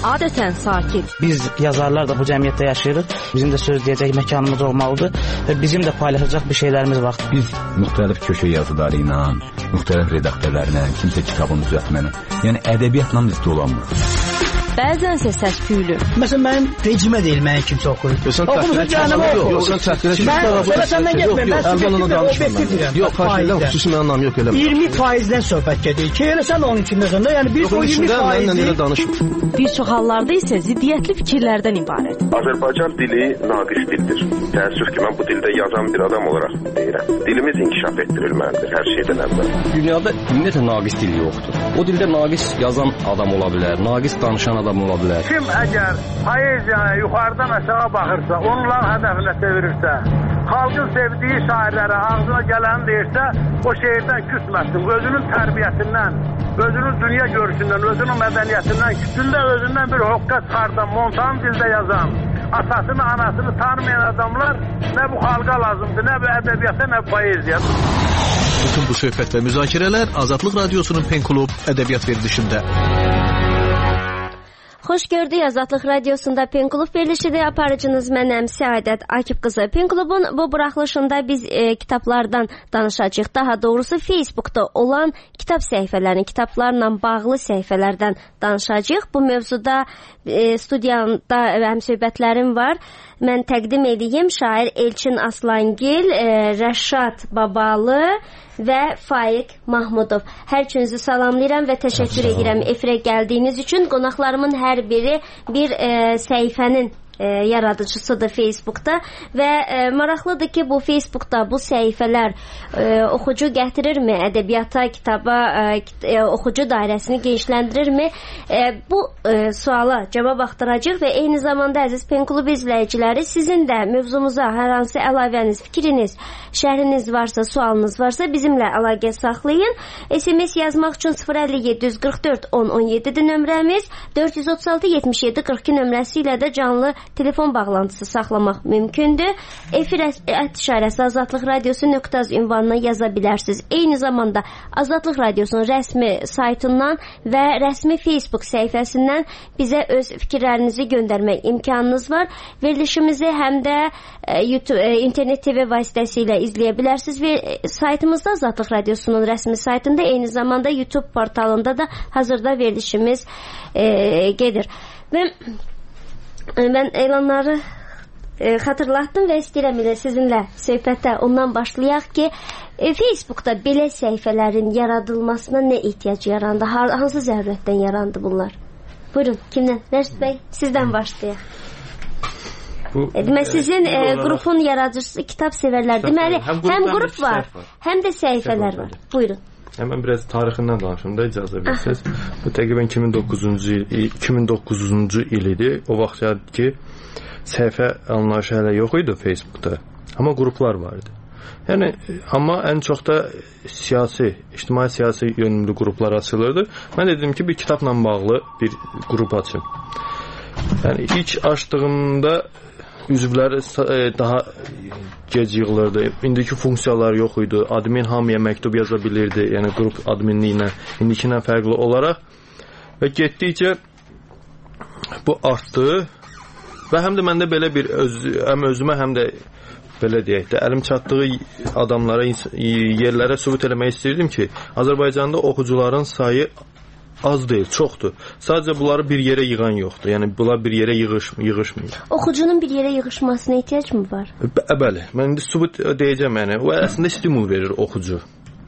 adətən sakit. Biz yazarlar da bu cəmiyyətdə yaşayırıq. Bizim də söz deyəcək məkanımız olmalıdır və bizim də paylaşacaq bir şeylərimiz var. Biz müxtəlif köşə yazıları ilə, müxtəlif redaktörlərlə, kimsə kitabını düzəltməni, yəni ədəbiyyatla biz dolanmırıq. Bəzənsə səs-küylü. Məsələn, mənim vecimə deyil, mənə kimsə oxuyur. Oxumusun canımı oxuyur. Mən səndən getməyim, mən subyektiv yox, xahiş xüsusi mənim anlam yox, eləmə. 20%-dən söhbət gedir ki, elə sən onun içindəsən də, yəni biz o 20%-i... Bir çox hallarda isə ziddiyyətli fikirlərdən ibarət. Azərbaycan dili naqis dildir. Təəssüf ki, mən bu dildə yazan bir adam olaraq deyirəm. Dilimiz inkişaf etdirilməlidir hər şeydən əvvəl. Dünyada ümumiyyətlə naqis dil yoxdur. O dildə naqis yazan adam ola bilər, naqis danışan adam ola bilər. Kim əgər poeziyaya yuxarıdan aşağı baxırsa, onların hədəfinə çevirirsə, xalqın sevdiyi şairlərə ağzına gələni deyirsə, o şeirdən küsməsin. Özünün tərbiyəsindən, özünün dünya görüşündən, özünün mədəniyyətindən, gündə özündən bir hoqqa çıxardan, montan dildə yazan, atasını, anasını tanımayan adamlar nə bu xalqa lazımdır, nə bu ədəbiyyata, nə bu poeziya. Bütün bu söhbət və müzakirələr Azadlıq Radiosunun Pen Klub ədəbiyyat verilişində. Xoş gördük, Azadlıq Radiosunda Pen Klub verilişidir. Aparıcınız mənəm Səadət Akif qızı. Pen Klubun bu buraxılışında biz kitablardan danışacağıq. Daha doğrusu Facebookda olan kitab səhifələrini, kitablarla bağlı səhifələrdən danışacağıq. Bu mövzuda studiyamda həmsöhbətlərim var. Mən təqdim edeyim şair Elçin Aslangil, Rəşad Babalı və Faiq Mahmudov. Hər üçünüzü salamlayıram və təşəkkür edirəm efirə gəldiyiniz üçün. Qonaqlarımın hər biri bir səhifənin yaradıcısıdır Facebookda və maraqlıdır ki, bu Facebookda bu səhifələr oxucu gətirirmi, ədəbiyyata, kitaba, oxucu dairəsini genişləndirirmi? Bu suala cavab axtaracaq və eyni zamanda əziz Pen Klub izləyiciləri, sizin də mövzumuza hər hansı əlavəniz, fikriniz, şərhiniz varsa, sualınız varsa bizimlə əlaqə saxlayın. SMS yazmaq üçün 057 10 17 nömrəmiz, 436 77 42 nömrəsi ilə də canlı telefon bağlantısı saxlamaq mümkündür. Efir işarəsi Azadlıq Radiosu.az ünvanına yaza bilərsiniz. Eyni zamanda Azadlıq Radiosunun rəsmi saytından və rəsmi Facebook səhifəsindən bizə öz fikirlərinizi göndərmək imkanınız var. Verilişimizi həm də internet TV vasitəsilə izləyə bilərsiniz və saytımızda Azadlıq Radiosunun rəsmi saytında, eyni zamanda YouTube portalında da hazırda verilişimiz gedir. Və mən elanları xatırlatdım və istəyirəm elə sizinlə söhbətə ondan başlayaq ki, Facebookda belə səhifələrin yaradılmasına nə ehtiyac yarandı? Hansı zərurətdən yarandı bunlar? Buyurun, kimdən? Rəşid bəy, sizdən başlayaq. Demək, sizin qrupun yaradıcısı kitab sevərlər. Deməli, həm qrup var, həm də səhifələr var. Buyurun. Mən biraz tarixindən danışım da, icazə verirsiniz. Bu təqribən 2009-cu il idi. O vaxt ki, səhifə anlayışı hələ yox idi Facebookda. Amma qruplar var idi. Yəni, amma ən çox da ictimai-siyasi yönümlü qruplar açılırdı. Mən dedim ki, bir kitabla bağlı bir qrup açım. Yəni, ilk açdığımda üzvləri daha gec yığılırdı. İndiki funksiyalar yox idi. Admin hamıya məktub yaza bilirdi. Yəni qrup adminliyi ilə indikindən fərqli olaraq və getdikcə bu artdı və həm də məndə belə bir həm özümə, həm də belə deyək də, əlim çatdığı adamlara, yerlərə sübut eləmək istəyirdim ki, Azərbaycanda oxucuların sayı az deyil, çoxdur. Sadəcə bunları bir yerə yığan yoxdur. Yəni bunlar bir yerə yığışmır. Oxucunun bir yerə yığışmasına ehtiyac mı var? Bəli. Mən indi sübut deyəcəm, yəni o əslində stimul verir oxucu.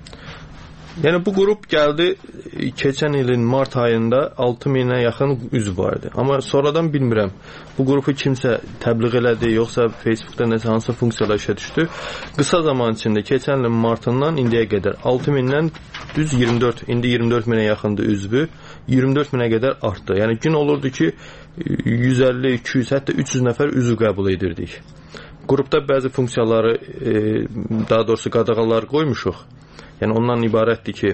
Yəni bu qrup gəldi keçən ilin mart ayında 6000-ə yaxın üzv vardı. Amma sonradan bilmirəm, bu qrupu kimsə təbliğ elədi, yoxsa Facebookda nəsə hansı funksiyalar işə düşdü. Qısa zaman içində keçən ilin martından indiyə qədər 6000-dən düz 24, indi 24.000-ə yaxındır üzvü, 24.000-ə qədər artdı. Yəni gün olurdu ki 150, 200, hətta 300 nəfər üzv qəbul edirdik. Qrupda bəzi funksiyaları, daha doğrusu qadağalar qoymuşuq. Yəni ondan ibarətdir ki,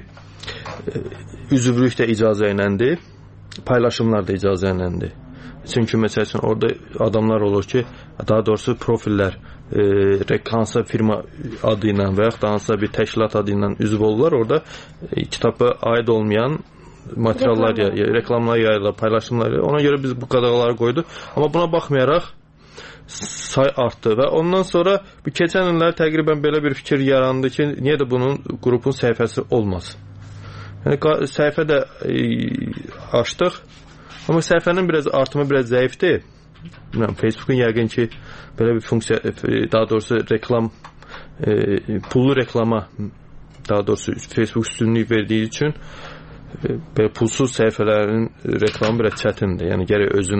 üzvlük də icazə iləndir, paylaşımlar da icazə iləndir. Çünki məsələn orada adamlar olur ki, daha doğrusu profillər hansısa firma adı ilə və yaxud da hansısa bir təşkilat adı ilə üzv olurlar. Orada kitaba aid olmayan materiallar, reklamlar yayılır, paylaşımlar yayılır. Ona görə biz bu qadağaları qoyduq. Amma buna baxmayaraq say artdı və ondan sonra bu keçən illər təqribən belə bir fikir yarandı ki, niyə də bunun qrupun səhifəsi olmasın? Yəni səhifə də açdıq. Amma səhifənin biraz artımı biraz zəifdir. Bilmirəm, Facebook'un yəqin ki belə bir funksiya, daha doğrusu reklam, pullu reklama, daha doğrusu Facebook üstünlük verdiyi üçün belə pulsuz səhifələrin reklamı biraz çətindir. Yəni gərək özün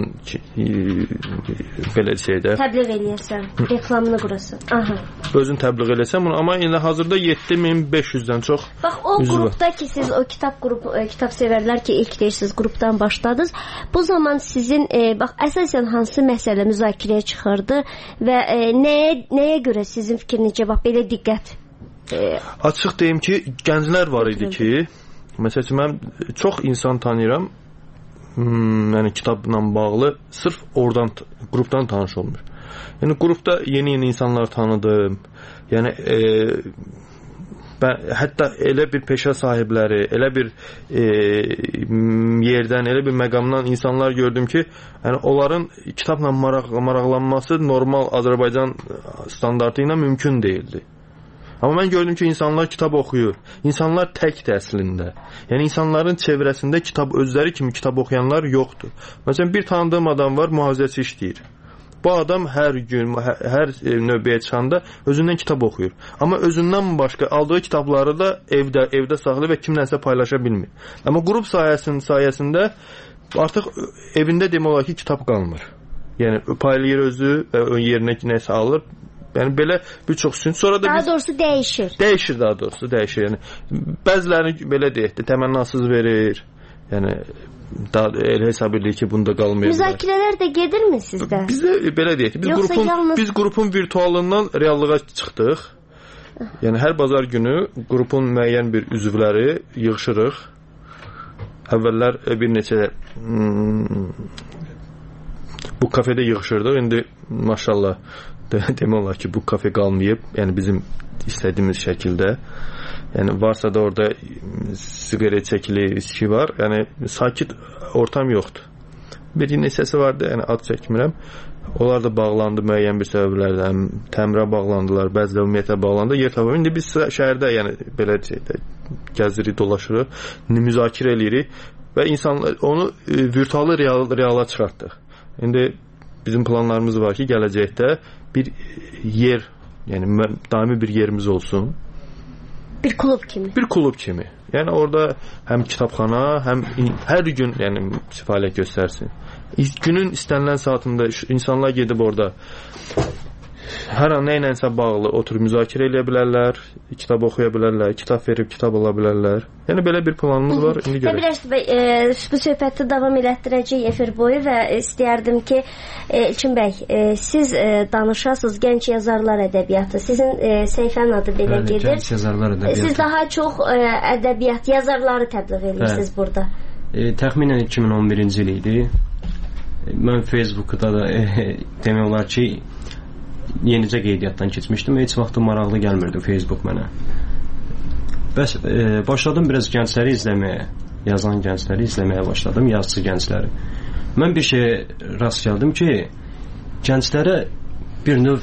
belə şeydə təbliğ eləyəsən, reklamını qurasan. Aha. Özün təbliğ eləsən bunu, amma indi hazırda 7500-dən çox. Bax o qrupda ki siz o kitab sevərlər ki ilk deyirsiniz qrupdan başladınız. Bu zaman sizin bax əsasən hansı məsələ müzakirəyə çıxırdı və nəyə görə sizin fikrinizcə bax belə diqqət? Açıq deyim ki, gənclər var idi ki, məsələn, mən çox insan tanıyıram, yəni kitabla bağlı, sırf oradan, qrupdan tanış olmuş. Yəni, qrupda yeni insanlar tanıdım. Yəni, hətta elə bir peşə sahibləri, elə bir yerdən, elə bir məqamdan insanlar gördüm ki, yəni, onların kitabla maraqlanması normal Azərbaycan standartı ilə mümkün deyildi. Amma mən gördüm ki, insanlar kitab oxuyur. İnsanlar təkdir əslində. Yəni, insanların çevrəsində kitab, özləri kimi kitab oxuyanlar yoxdur. Məsələn, bir tanıdığım adam var, mühafizəçi işləyir. Bu adam hər gün, hər növbəyə çıxanda özündən kitab oxuyur. Amma özündən başqa aldığı kitabları da evdə saxlayır və kimlənsə paylaşa bilmir. Amma qrup sayəsində artıq evində demək olar ki, kitab qalmır. Yəni, paylayır özü və yerinə nəsə alır. Yəni belə bir çox üçün sonra da daha doğrusu dəyişir. Dəyişir daha doğrusu, dəyişir. Yəni bəzilərini belə deyək də təmənnasız verir. Yəni daha elə hesab edir ki, bunda qalmayacaq. Müzakirələr də gedirmi sizdə? Bizdə belə deyək, biz qrupun virtualından reallığa çıxdıq. Yəni hər bazar günü qrupun müəyyən bir üzvləri yığışırıq. Əvvəllər bir neçə bu kafedə yığışırdıq. İndi maşallah demək olar ki, bu kafe qalmayıb, yəni bizim istədiyimiz şəkildə. Yəni varsa da orada siqaret çəkilir, içki var. Yəni sakit ortam yoxdur. Bir neçəsi vardı, yəni ad çəkmirəm. Onlar da bağlandı müəyyən bir səbəblərdən. Təmirə bağlandılar, bəziləri ümumiyyətlə bağlandı. Yer tapıb. İndi biz şəhərdə, yəni belə gəzirik, dolaşırıq, müzakirə edirik və insanlar onu virtual reala çıxartdıq. İndi bizim planlarımız var ki, gələcəkdə bir yer, yəni daimi bir yerimiz olsun. Bir klub kimi. Bir klub kimi. Yəni orada həm kitabxana, həm hər gün yəni fəaliyyət göstərsin. Günün istənilən saatında insanlar gedib orada hər an nə ilənsə bağlı oturub müzakirə edə bilərlər, kitab oxuya bilərlər, kitab verib kitab ala bilərlər. Yəni belə bir planımız var. İndi görək. Bilirsiniz, bu söhbəti davam elətdirəcək efir boyu və istəyərdim ki, İlkin bəy, siz danışasınız gənc yazarlar ədəbiyyatı. Sizin səhifənin adı belə gedir. Gənc yazarlar ədəbiyyatı. Siz daha çox ədəbiyyat yazarları təbliğ edirsiniz burada. Təxminən 2011-ci il idi. Mən Facebookda da demək olar ki, yenicə qeydiyyatdan keçmişdim. Heç vaxt maraqlı gəlmirdi Facebook mənə. Bəs başladım biraz gəncləri izləməyə, yazan gəncləri izləməyə başladım, yazıcı gəncləri. Mən bir şey rast gəldim ki, gənclərə bir növ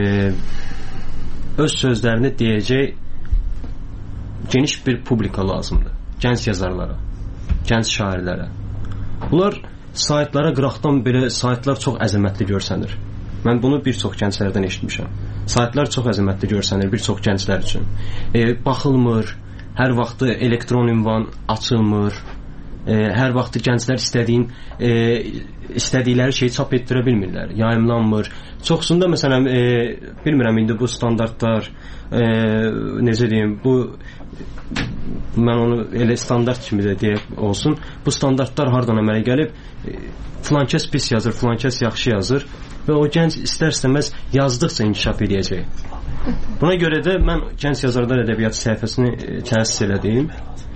öz sözlərini deyəcək geniş bir publika lazımdır. Gənc yazarlara, gənc şairlərə. Bunlar saytlara qıraqdan belə saytlar çox əzəmətli görsənir. Mən bunu bir çox gənclərdən eşitmişəm. Saytlar çox əzəmətli görsənir bir çox gənclər üçün. Baxılmır, hər vaxtı elektron ünvan açılmır. Hər vaxtı gənclər istədikləri şeyi çap etdirə bilmirlər, yayımlanmır. Çoxsunda məsələn bilmirəm indi bu standartlar necə deyim, bu mən onu elə standart kimi də deyək olsun. Bu standartlar hardan əmələ gəlib? Filan kəs pis yazır, filan kəs yaxşı yazır və o gənc istər-istəməz yazdıqca inkişaf edəcək. Buna görə də mən Gənc Yazarlar Ədəbiyyatı səhifəsini təsis elədim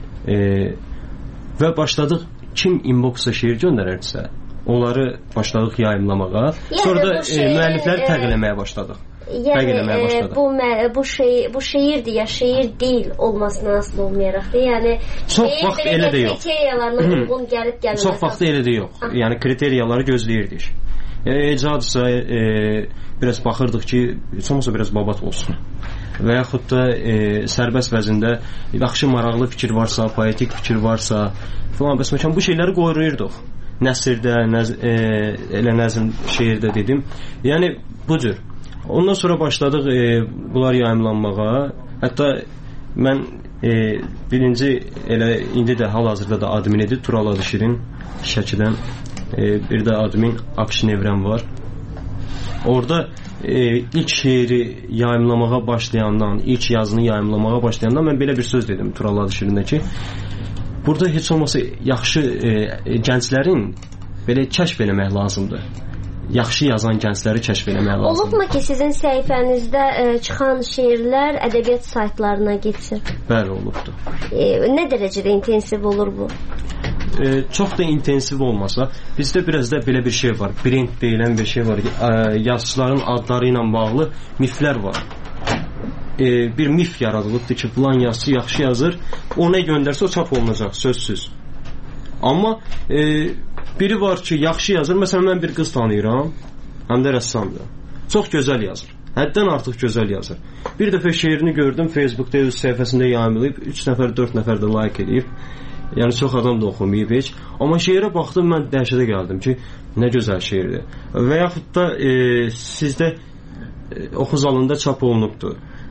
və başladıq kim inbox'a şeir göndərərsə onları başladıq yayımlamağa. Sonra da müəllifləri təqdim eləməyə başladıq. fərq eləməyə başladı. Bu şeirdir ya, şeir deyil olmasına asılı olmayaraq da, yəni çox vaxt elə də yox. Kriteriyalarına uyğun gəlib-gəlməməz. Çox vaxt elə də yox. Yəni kriteriyaları gözləyirdik. Ecadsa biraz baxırdıq ki, somsa biraz babat olsun. Və yaxud da sərbəst vəzində yaxşı maraqlı fikir varsa, poetik fikir varsa falan, bəs məkan bu şeyləri qoyurduq. Nəsrdə, elə nəzm şeirdə dedim. Yəni bu cür. Ondan sonra başladıq bunlar yayımlanmağa. Hətta mən birinci elə indi də hal-hazırda da adminidir Tural Adışirin Şəkidən. Bir də admin Akşin Evrən var. Orada ilk şeiri yayımlamağa başlayandan, ilk yazını yayımlamağa başlayandan mən belə bir söz dedim Tural Adışirində ki, burada heç olmasa yaxşı gənclərin belə kəşf eləmək lazımdır. Yaxşı yazan gəncləri kəşf eləmək lazımdır. Olubmu ki, sizin səhifənizdə çıxan şeirlər ədəbiyyat saytlarına getsin? Bəli, olubdur. Nə dərəcədə intensiv olur bu? Çox da intensiv olmasa, bizdə biraz da belə bir şey var. Brand deyilən bir şey var. Yazıçıların adları ilə bağlı miflər var. Bir mif yaradılıbdır ki, filan yazıçı yaxşı yazır. O nə göndərsə o çap olunacaq, sözsüz. Amma biri var ki, yaxşı yazır. Məsələn, mən bir qız tanıyıram, həm də rəssamdır. Çox gözəl yazır. Həddən artıq gözəl yazır. Bir dəfə şeirini gördüm, Facebookda öz səhifəsində yayımlayıb, 3 nəfər, 4 nəfər də like edib. Yəni çox adam da oxumayıb heç. Amma şeirə baxdım, mən dəhşətə gəldim ki, nə gözəl şeirdir. Və yaxud da sizdə oxu zalında çap olunubdur.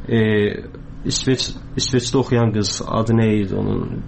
İsveçdə oxuyan qız, adı nə idi onun?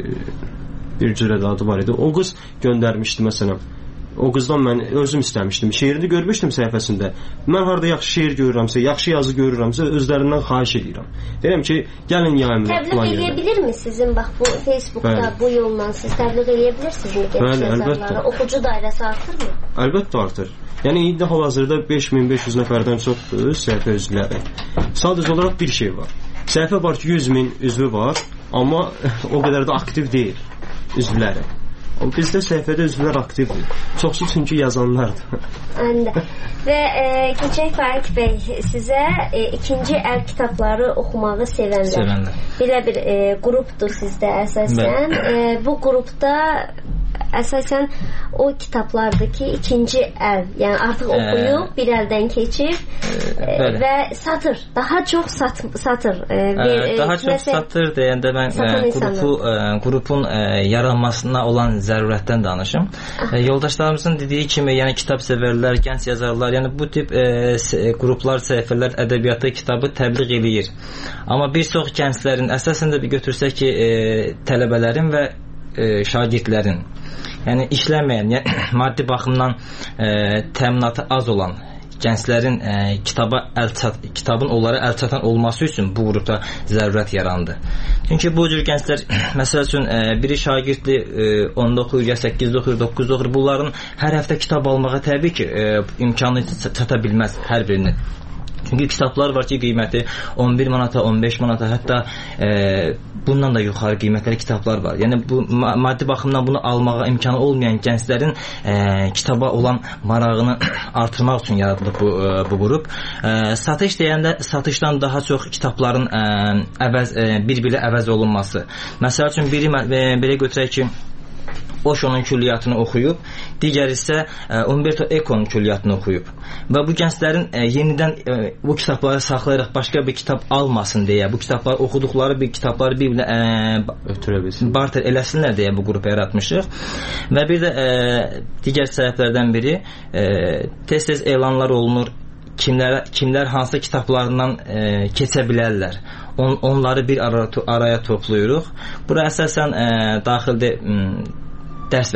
Bir cürə də adı var idi. O qız göndərmişdi məsələn. O qızdan mən özüm istəmişdim. Şeirini görmüşdüm səhifəsində. Mən harada yaxşı şeir görürəmsə, yaxşı yazı görürəmsə, özlərindən xahiş edirəm. Deyirəm ki, gəlin yayımlayın. Təbliğ edə bilirmi sizin bax bu Facebookda bu yolla siz təbliğ edə bilirsiniz gənclər yazarları? Oxucu dairəsi artırmı? Əlbəttə artır. Yəni indi hal-hazırda 5500 nəfərdən çoxdur səhifə üzvləri. Sadəcə olaraq bir şey var. Səhifə var ki, 100.000 üzvü var, amma o qədər də aktiv deyil üzvləri. Bizdə səhifədə üzvlər aktivdir. Çoxsu çünki yazanlardır. Anladım. Və keçək Faiq bəy, sizə ikinci əl kitabları oxumağı sevənlər. Belə bir qrupdur sizdə əsasən. Bu qrupda əsasən o kitablardakı ikinci əl, yəni artıq oxuyub, bir əldən keçib və satır, daha çox satır. Daha çox satır deyəndə mən qrupun yaranmasına olan zərurətdən danışım. Yoldaşlarımızın dediyi kimi, yəni kitab sevərlər, gənc yazarlar, yəni bu tip qruplar, səhifələr ədəbiyyatı kitabı təbliğ eləyir. Amma bir çox gənclərin, əsasən də bir götürsək ki, tələbələrin və şagirdlərin, yəni işləməyən, yəni maddi baxımdan təminatı az olan gənclərin kitabın onlara əl çatan olması üçün bu qrupda zərurət yarandı. Çünki bu cür gənclər, məsəl üçün biri şagirdli 10-da oxuyur, ya 8-də oxuyur, 9-da oxuyur, bunların hər həftə kitab almağa təbii ki imkanı çata bilməz hər birinin. Çünki kitablar var ki, qiyməti 11 manata, 15 manata, hətta bundan da yuxarı qiymətli kitablar var. Yəni bu maddi baxımdan bunu almağa imkanı olmayan gənclərin kitaba olan marağını artırmaq üçün yaradılıb bu qrup. Satış deyəndə satışdan daha çox kitabların bir-biri əvəz olunması. Məsəl üçün biri belə götürək ki, Osho'nun külliyyatını oxuyub, digər isə Umberto Eco'nun külliyyatını oxuyub. Və bu gənclərin yenidən bu kitabları saxlayaraq başqa bir kitab almasın deyə, bu kitabları oxuduqları bir kitabları bir-birinə barter eləsinlər deyə bu qrupu yaratmışıq. Və bir də digər səhifələrdən biri tez-tez elanlar olunur, kimlər hansı kitablarından keçə bilərlər. Onları bir araya toplayırıq. Bura əsasən daxildə dərs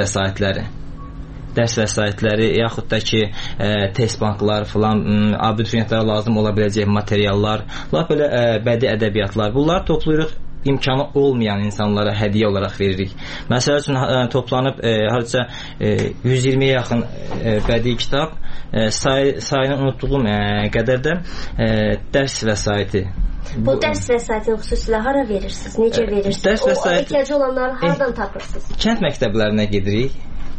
vəsaitləri, yaxud da ki test banklar filan, abituriyentlərə lazım ola biləcək materiallar, lap belə bədii ədəbiyyatlar, bunları toplayırıq, imkanı olmayan insanlara hədiyyə olaraq veririk. Məsəl üçün toplanıb hardasa 120-yə yaxın bədii kitab, sayını unutduğum qədər də dərs vəsaiti. Bu dərs vəsaitini xüsusilə hara verirsiniz? Necə verirsiniz? O ehtiyacı olanları haradan tapırsınız? Kənd məktəblərinə gedirik.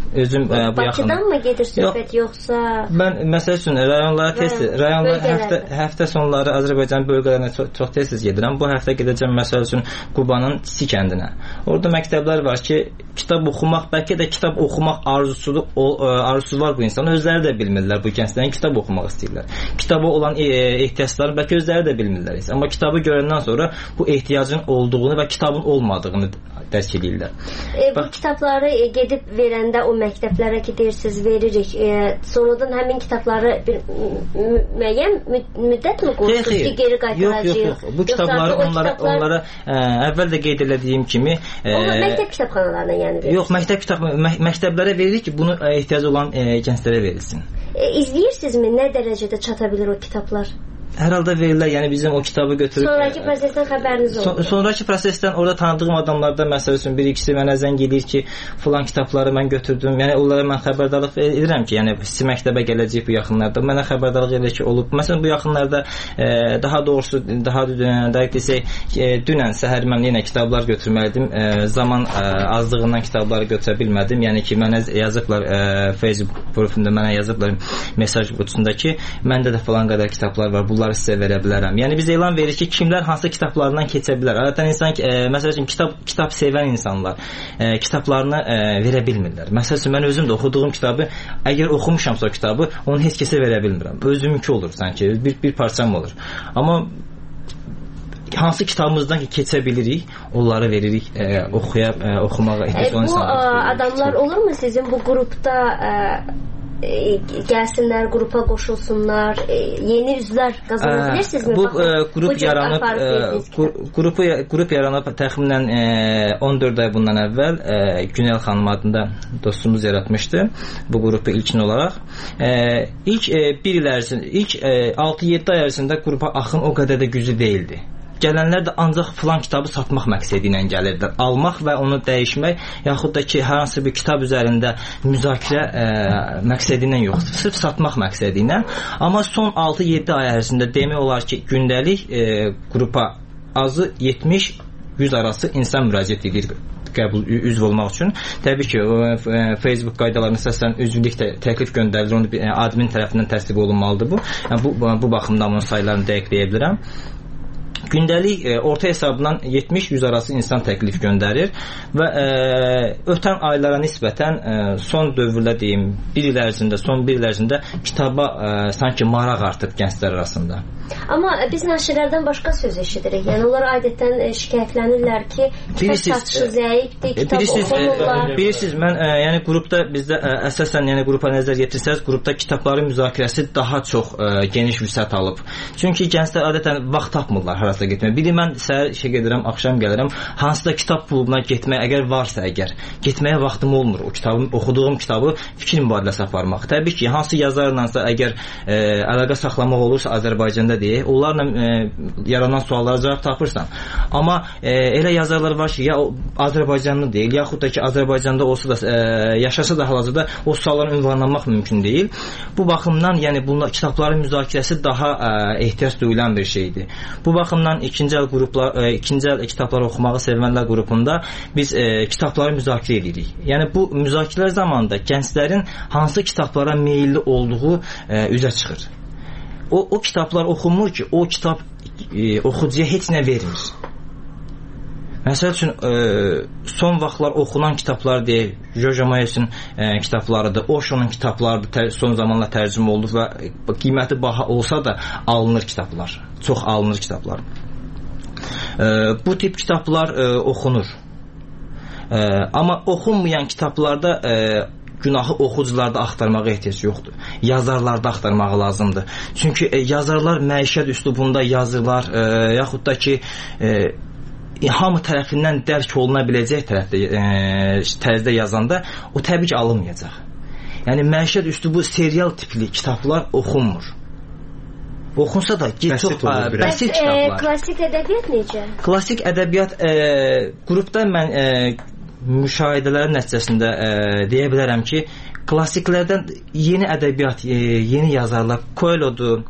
özüm bu yaxın. Bakıdan mı gedir söhbət yoxsa? Mən məsəl üçün rayonlara həftə sonları Azərbaycan bölgələrinə çox tez gedirəm. Bu həftə gedəcəm məsəl üçün Qubanın Tisi kəndinə. Orada məktəblər var ki, kitab oxumaq, bəlkə də kitab oxumaq arzusu var bu insanlar. Özləri də bilmirlər bu gənclərin kitab oxumaq istəyirlər. Kitaba olan ehtiyacları bəlkə özləri də bilmirlər. Amma kitabı görəndən sonra bu ehtiyacın olduğunu və kitabın olmadığını dərk edirlər. Bu kitabları gedib verəndə o məktəblərə ki deyirsiniz veririk. Sonradan həmin kitabları bir müəyyən müddət mi qoyursunuz ki geri qaytaracağıq? Yox. Bu kitabları onlara əvvəl də qeyd etdiyim kimi məktəb kitabxanalarına yəni verirsiniz. Yox, məktəblərə veririk ki, bunu ehtiyacı olan gənclərə verilsin. İzləyirsinizmi nə dərəcədə çata bilir o kitablar? Hər halda verirlər, yəni bizim o kitabı götürüb... Sonraki prosesdən xəbəriniz olur. Sonraki prosesdən orada tanıdığım adamlardan məsəl üçün bir-ikisi mənə zəng edir ki, filan kitabları mən götürdüm. Yəni onlara mən xəbərdarlıq edirəm ki, yəni siz məktəbə gələcək bu yaxınlarda. Mənə xəbərdarlıq edir ki, olub. Məsələn, bu yaxınlarda daha doğrusu, daha dəqiq desək, dünən səhər mən yenə kitablar götürməliydim. Zaman azlığından kitabları götürə bilmədim. Yəni ki, mənə yazıblar Facebook profilində mənə yazıblar mesaj qutusunda ki, məndə də filan qədər kitablar var. Bunları sizə verə bilərəm. Yəni biz elan veririk ki, kimlər hansı kitablarından keçə bilər. Adətən insan məsəl üçün kitab sevən insanlar kitablarını verə bilmirlər. Məsəl üçün mən özüm də oxuduğum kitabı, əgər oxumuşamsa o kitabı, onu heç kəsə verə bilmirəm. Özümünki olur sanki, bir parçam olur. Amma hansı kitabımızdan ki keçə bilirik, onları veririk oxumağa ehtiyac olan insanlar. Bu adamlar olurmu sizin bu qrupda gəlsinlər, qrupa qoşulsunlar, yeni üzvlər qazana bilirsinizmi? Bu qrup yaranıb təxminən 14 ay bundan əvvəl Günel xanım adında dostumuz yaratmışdı bu qrupu ilkin olaraq. İlk 6-7 ay ərzində qrupa axın o qədər də güclü deyildi. Gələnlər də ancaq filan kitabı satmaq məqsədi ilə gəlirdilər. Almaq və onu dəyişmək, yaxud da ki, hər hansı bir kitab üzərində müzakirə məqsədi ilə yoxdur. Sırf satmaq məqsədi ilə. Amma son 6-7 ay ərzində demək olar ki, gündəlik qrupa azı 70-100 arası insan müraciət edir üzv olmaq üçün. Təbii ki, Facebook qaydalarına əsasən üzvlük təklif göndərilir. Onu admin tərəfindən təsdiq olunmalıdır bu. Yəni, bu baxımdan onun saylarını dəqiqləyə bilirəm. Gündəlik orta hesabla 70-100 arası insan təklif göndərir və ötən aylara nisbətən son dövrdə deyim, son bir il ərzində kitaba sanki maraq artıb gənclər arasında. Amma biz nəşrlərdən başqa söz eşidirik. Yəni onlar adətən şikayətlənirlər ki, kitab satışı zəifdir, kitab oxumurlar. Bilirsiniz, mən yəni qrupda bizdə əsasən yəni qrupa nəzər yetirsəz, qrupda kitabların müzakirəsi daha çox geniş vüsət alıb. Çünki gənclər adətən vaxt tapmırlar harasa getməyə. Biri mən səhər işə gedirəm, axşam gəlirəm. Hansıda kitab klubuna getmək əgər varsa getməyə vaxtım olmur. O kitabı, oxuduğum kitabı fikir mübadiləsi aparmaq. Təbii ki, hansı yazarlarsa əgər əlaqə saxlamaq olursa Azərbaycanda deyək, onlarla yaranan suallara cavab tapırsan. Amma elə yazarlar var ki, ya Azərbaycanlı deyil, yaxud da ki, Azərbaycanda olsa da yaşasa da hal-hazırda o suallara ünvanlanmaq mümkün deyil. Bu baxımdan, yəni bunlar kitabların müzakirəsi daha ehtiyac duyulan bir şeydir. Bu baxımdan ikinci əl kitabları oxumağı sevənlər qrupunda biz kitabları müzakirə edirik. Yəni bu müzakirələr zamanında gənclərin hansı kitablara meylli olduğu üzə çıxır. O kitablar oxunmur ki, o kitab oxucuya heç nə vermir. Məsəl üçün son vaxtlar oxunan kitablar deyək, Jojo Moyesin kitablarıdır, Osho'nun kitablarıdır, son zamanlar tərcümə oldu və qiyməti baha olsa da alınır kitablar. Çox alınır kitablar. Bu tip kitablar oxunur. Amma oxunmayan kitablarda günahı oxucularda axtarmağa ehtiyac yoxdur. Yazarlarda axtarmağı lazımdır. Çünki yazarlar məişət üslubunda yazırlar, yaxud da ki hamı tərəfindən dərk oluna biləcək tərzdə yazanda o təbii ki alınmayacaq. Yəni məişət üslubu serial tipli kitablar oxunmur. Oxunsa da çox bəsit kitablar. Klassik ədəbiyyat necə? Klassik ədəbiyyat qrupda mən müşahidələrin nəticəsində deyə bilərəm ki, klassiklərdən yeni ədəbiyyat, yeni yazarlar, Coelho'dur,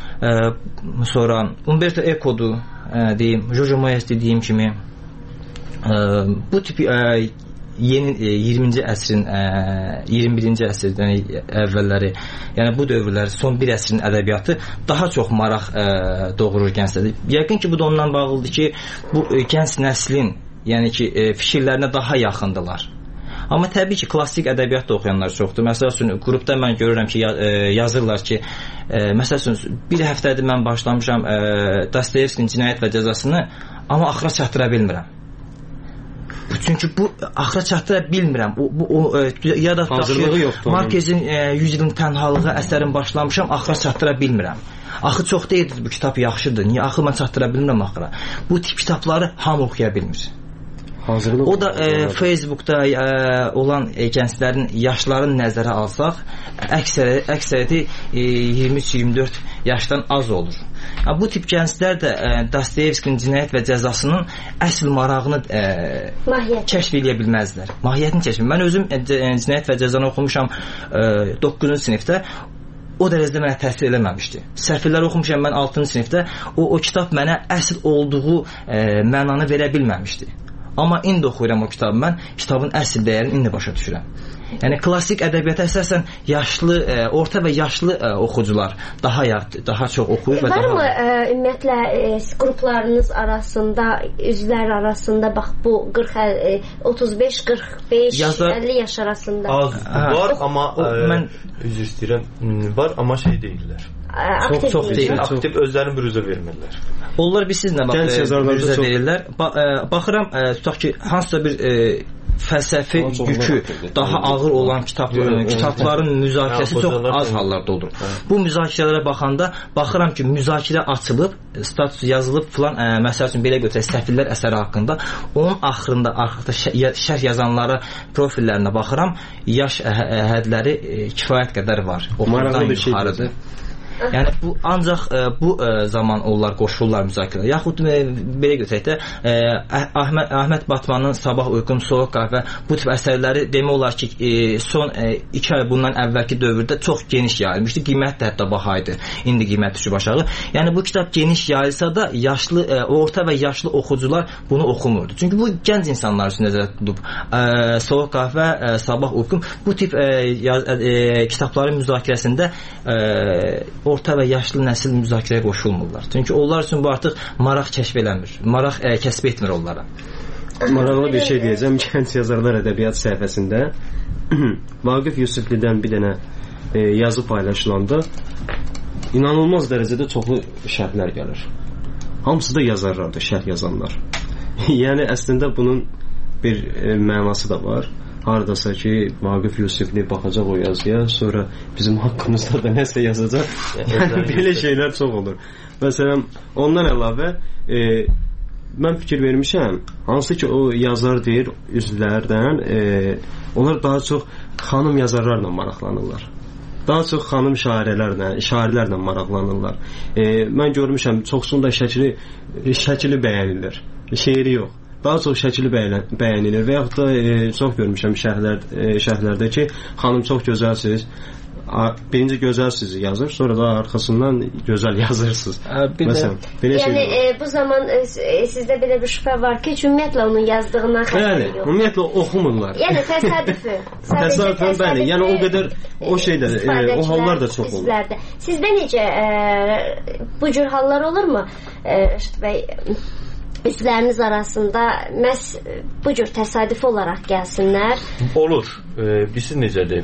sonra Umberto Eco'dur, deyim, Jojo Moyes dediyim kimi, bu tip yeni 20-ci əsrin 21-ci əsrdən əvvəlləri, yəni bu dövrlər son bir əsrin ədəbiyyatı daha çox maraq doğurur gənclərdə. Yəqin ki, bu da ondan bağlıdır ki, bu gənc nəslin, yəni ki, fikirlərinə daha yaxındılar. Amma təbii ki, klassik ədəbiyyat da oxuyanlar çoxdur. Məsəl üçün, qrupda mən görürəm ki, yazırlar ki, məsəl üçün, bir həftədir mən başlamışam Dostoyevskinin Cinayət və Cəzasını, amma axıra çatdıra bilmirəm. Çünki bu axıra çatdıra bilmirəm. Ya da Markezin 100 ilin tənhalığı əsərin başlamışam, axıra çatdıra bilmirəm. Axı çox deyildir, bu kitab yaxşıdır. Niyə axı mən çatdıra bilmirəm axıra? Bu tip kitabları hamı oxuya bilmir. O da Facebookda olan gənclərin, yaşların nəzərə alsaq, əksəriyyəti 23-24 yaşdan az olur. Bu tip gənclər də Dostoyevskinin Cinayət və Cəzasının əsl marağını kəşf edə bilməzlər. Mahiyyətini kəşf. Mən özüm Cinayət və Cəzanı oxumuşam 9-cu sinifdə. O dərəcədə mənə təsir eləməmişdi. Səfirləri oxumuşam mən 6-cı sinifdə. O kitab mənə əsl olduğu mənanı verə bilməmişdi. Amma indi oxuyuram o kitabı mən, kitabın əsl dəyərini indi başa düşürəm. Yəni klassik ədəbiyyata əsasən yaşlı, orta və yaşlı oxucular daha çox oxuyur və Varmı ümumiyyətlə qruplarınız arasında, üzvlər arasında bax bu 35, 45, 50 yaş arasında var, amma mən üzr istəyirəm, var, amma şey deyirlər. Çox deyil. Aktiv özlərini büruzə vermirlər. Onlar biz sizinlə büruzə deyirlər. Baxıram, tutaq ki, hansısa bir fəlsəfi yükü daha ağır olan kitabların müzakirəsi çox az hallarda olur. Bu müzakirələrə baxanda baxıram ki, müzakirə açılıb, status yazılıb filan, məsəl üçün belə götürək, Səfirlər əsəri haqqında, onun axırında şərh yazanlara profillərinə baxıram, yaş hədləri kifayət qədər var. Oxudan yuxarıdır. Yəni bu ancaq bu zaman onlar qoşulurlar müzakirəyə. Yaxud belə götürək də Əhməd Batmanın Sabah Uyqum, Soyuq qəhvə bu tip əsərləri demək olar ki, son 2 ay bundan əvvəlki dövrdə çox geniş yayılmışdı. Qiymət də hətta baha idi. İndi qiymət düşüb aşağı. Yəni bu kitab geniş yayılsa da yaşlı, orta və yaşlı oxucular bunu oxumurdu. Çünki bu gənc insanlar üçün nəzərdə tutulub. Soyuq qəhvə, Sabah Uyqum bu tip kitabların müzakirəsində orta və yaşlı nəsil müzakirəyə qoşulmurlar. Çünki onlar üçün bu artıq maraq kəşf eləmir. Maraq kəsb etmir onlara. Maraqlı bir şey deyəcəm. Gənc yazarlar ədəbiyyat səhifəsində Vaqif Yusiflidən bir dənə yazı paylaşılanda inanılmaz dərəcədə çoxlu şərhlər gəlir. Hamısı da yazarlardır, şərh yazanlar. Yəni əslində bunun bir mənası da var. Haradasa ki, Vaqif Yusifli baxacaq o yazıya, sonra bizim haqqımızda da nəsə yazacaq. Yəni, belə şeylər çox olur. Məsələn, ondan əlavə mən fikir vermişəm, hansı ki o yazar deyir üzvlərdən, onlar daha çox xanım yazarlarla maraqlanırlar. Daha çox xanım şairlərlə maraqlanırlar. Mən görmüşəm, çoxsunda şəkili bəyənilir, şeiri yox. Daha çox şəkili bəyənilir və yaxud da çox görmüşəm şərhlərdə ki, xanım çox gözəlsiniz, birinci gözəlsiniz yazır, sonra da arxasından gözəl yazırsınız. Məsələn, belə şey. Yəni bu zaman sizdə belə bir şübhə var ki, ümumiyyətlə onun yazdığından xəbəri yox. Ümumiyyətlə oxumurlar. Yəni təsadüfi. Təsadüfən bəli. Yəni o qədər o şeydə o hallar da çox olur. Sizdə necə bu cür hallar olurmu? Rəşid bəy, üzvləriniz arasında məhz bu cür təsadüfi olaraq gəlsinlər? Olur. Biz necədir?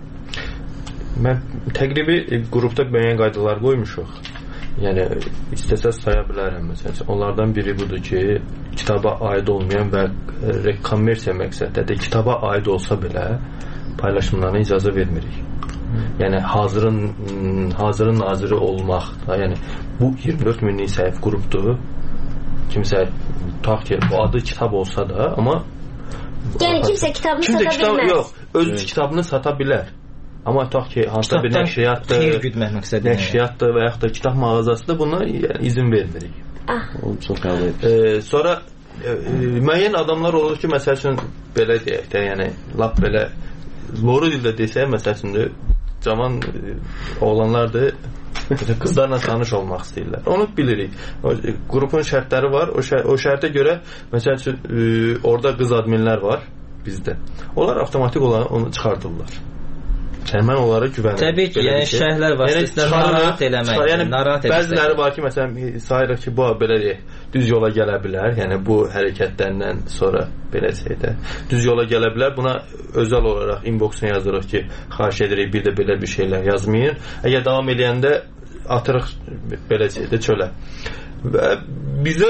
Mən təqribi qrupda müəyyən qaydalar qoymuşuq. Yəni istəsəz saya bilərəm. Məsələn, onlardan biri budur ki, kitaba aid olmayan və kommersiya məqsəddə kitaba aid olsa belə paylaşımlarına icazə vermirik. Yəni hazırın naziri olmaq, yəni bu 24 minlik səhif qrupdur. Kimsə tutaq ki, bu adı kitab olsa da, amma yəni kimsə kitabını sata bilməz. Yox, öz kitabını sata bilər. Amma tutaq ki, hansısa bir nəşriyyatdır və yaxud da kitab mağazasıdır, buna izin vermirik. Çox qəbul. Sonra müəyyən adamlar olur ki, məsəl üçün belə deyək də, yəni lap belə loru dildə desək, məsəl üçün cavan oğlanlardır, qızlarla tanış olmaq istəyirlər. Onu bilirik. Qrupun şərtləri var. O şərtə görə məsəl üçün orada qız adminlər var. bizdə. Onlar avtomatik olaraq onu çıxardırlar. Yəni mən onlara güvənirəm. Təbii ki, yəni şərhlər vasitəsilə narahat eləmək. Yəni bəziləri var ki, məsələn, sayırıq ki, bu belə düz yola gələ bilər. Yəni bu hərəkətlərdən sonra belə şeydə düz yola gələ bilər. Buna özəl olaraq inboxuna yazırıq ki, xahiş edirik bir də belə bir şeylər yazmayın. Əgər davam edəndə atırıq belə şeydə çölə. Və bizə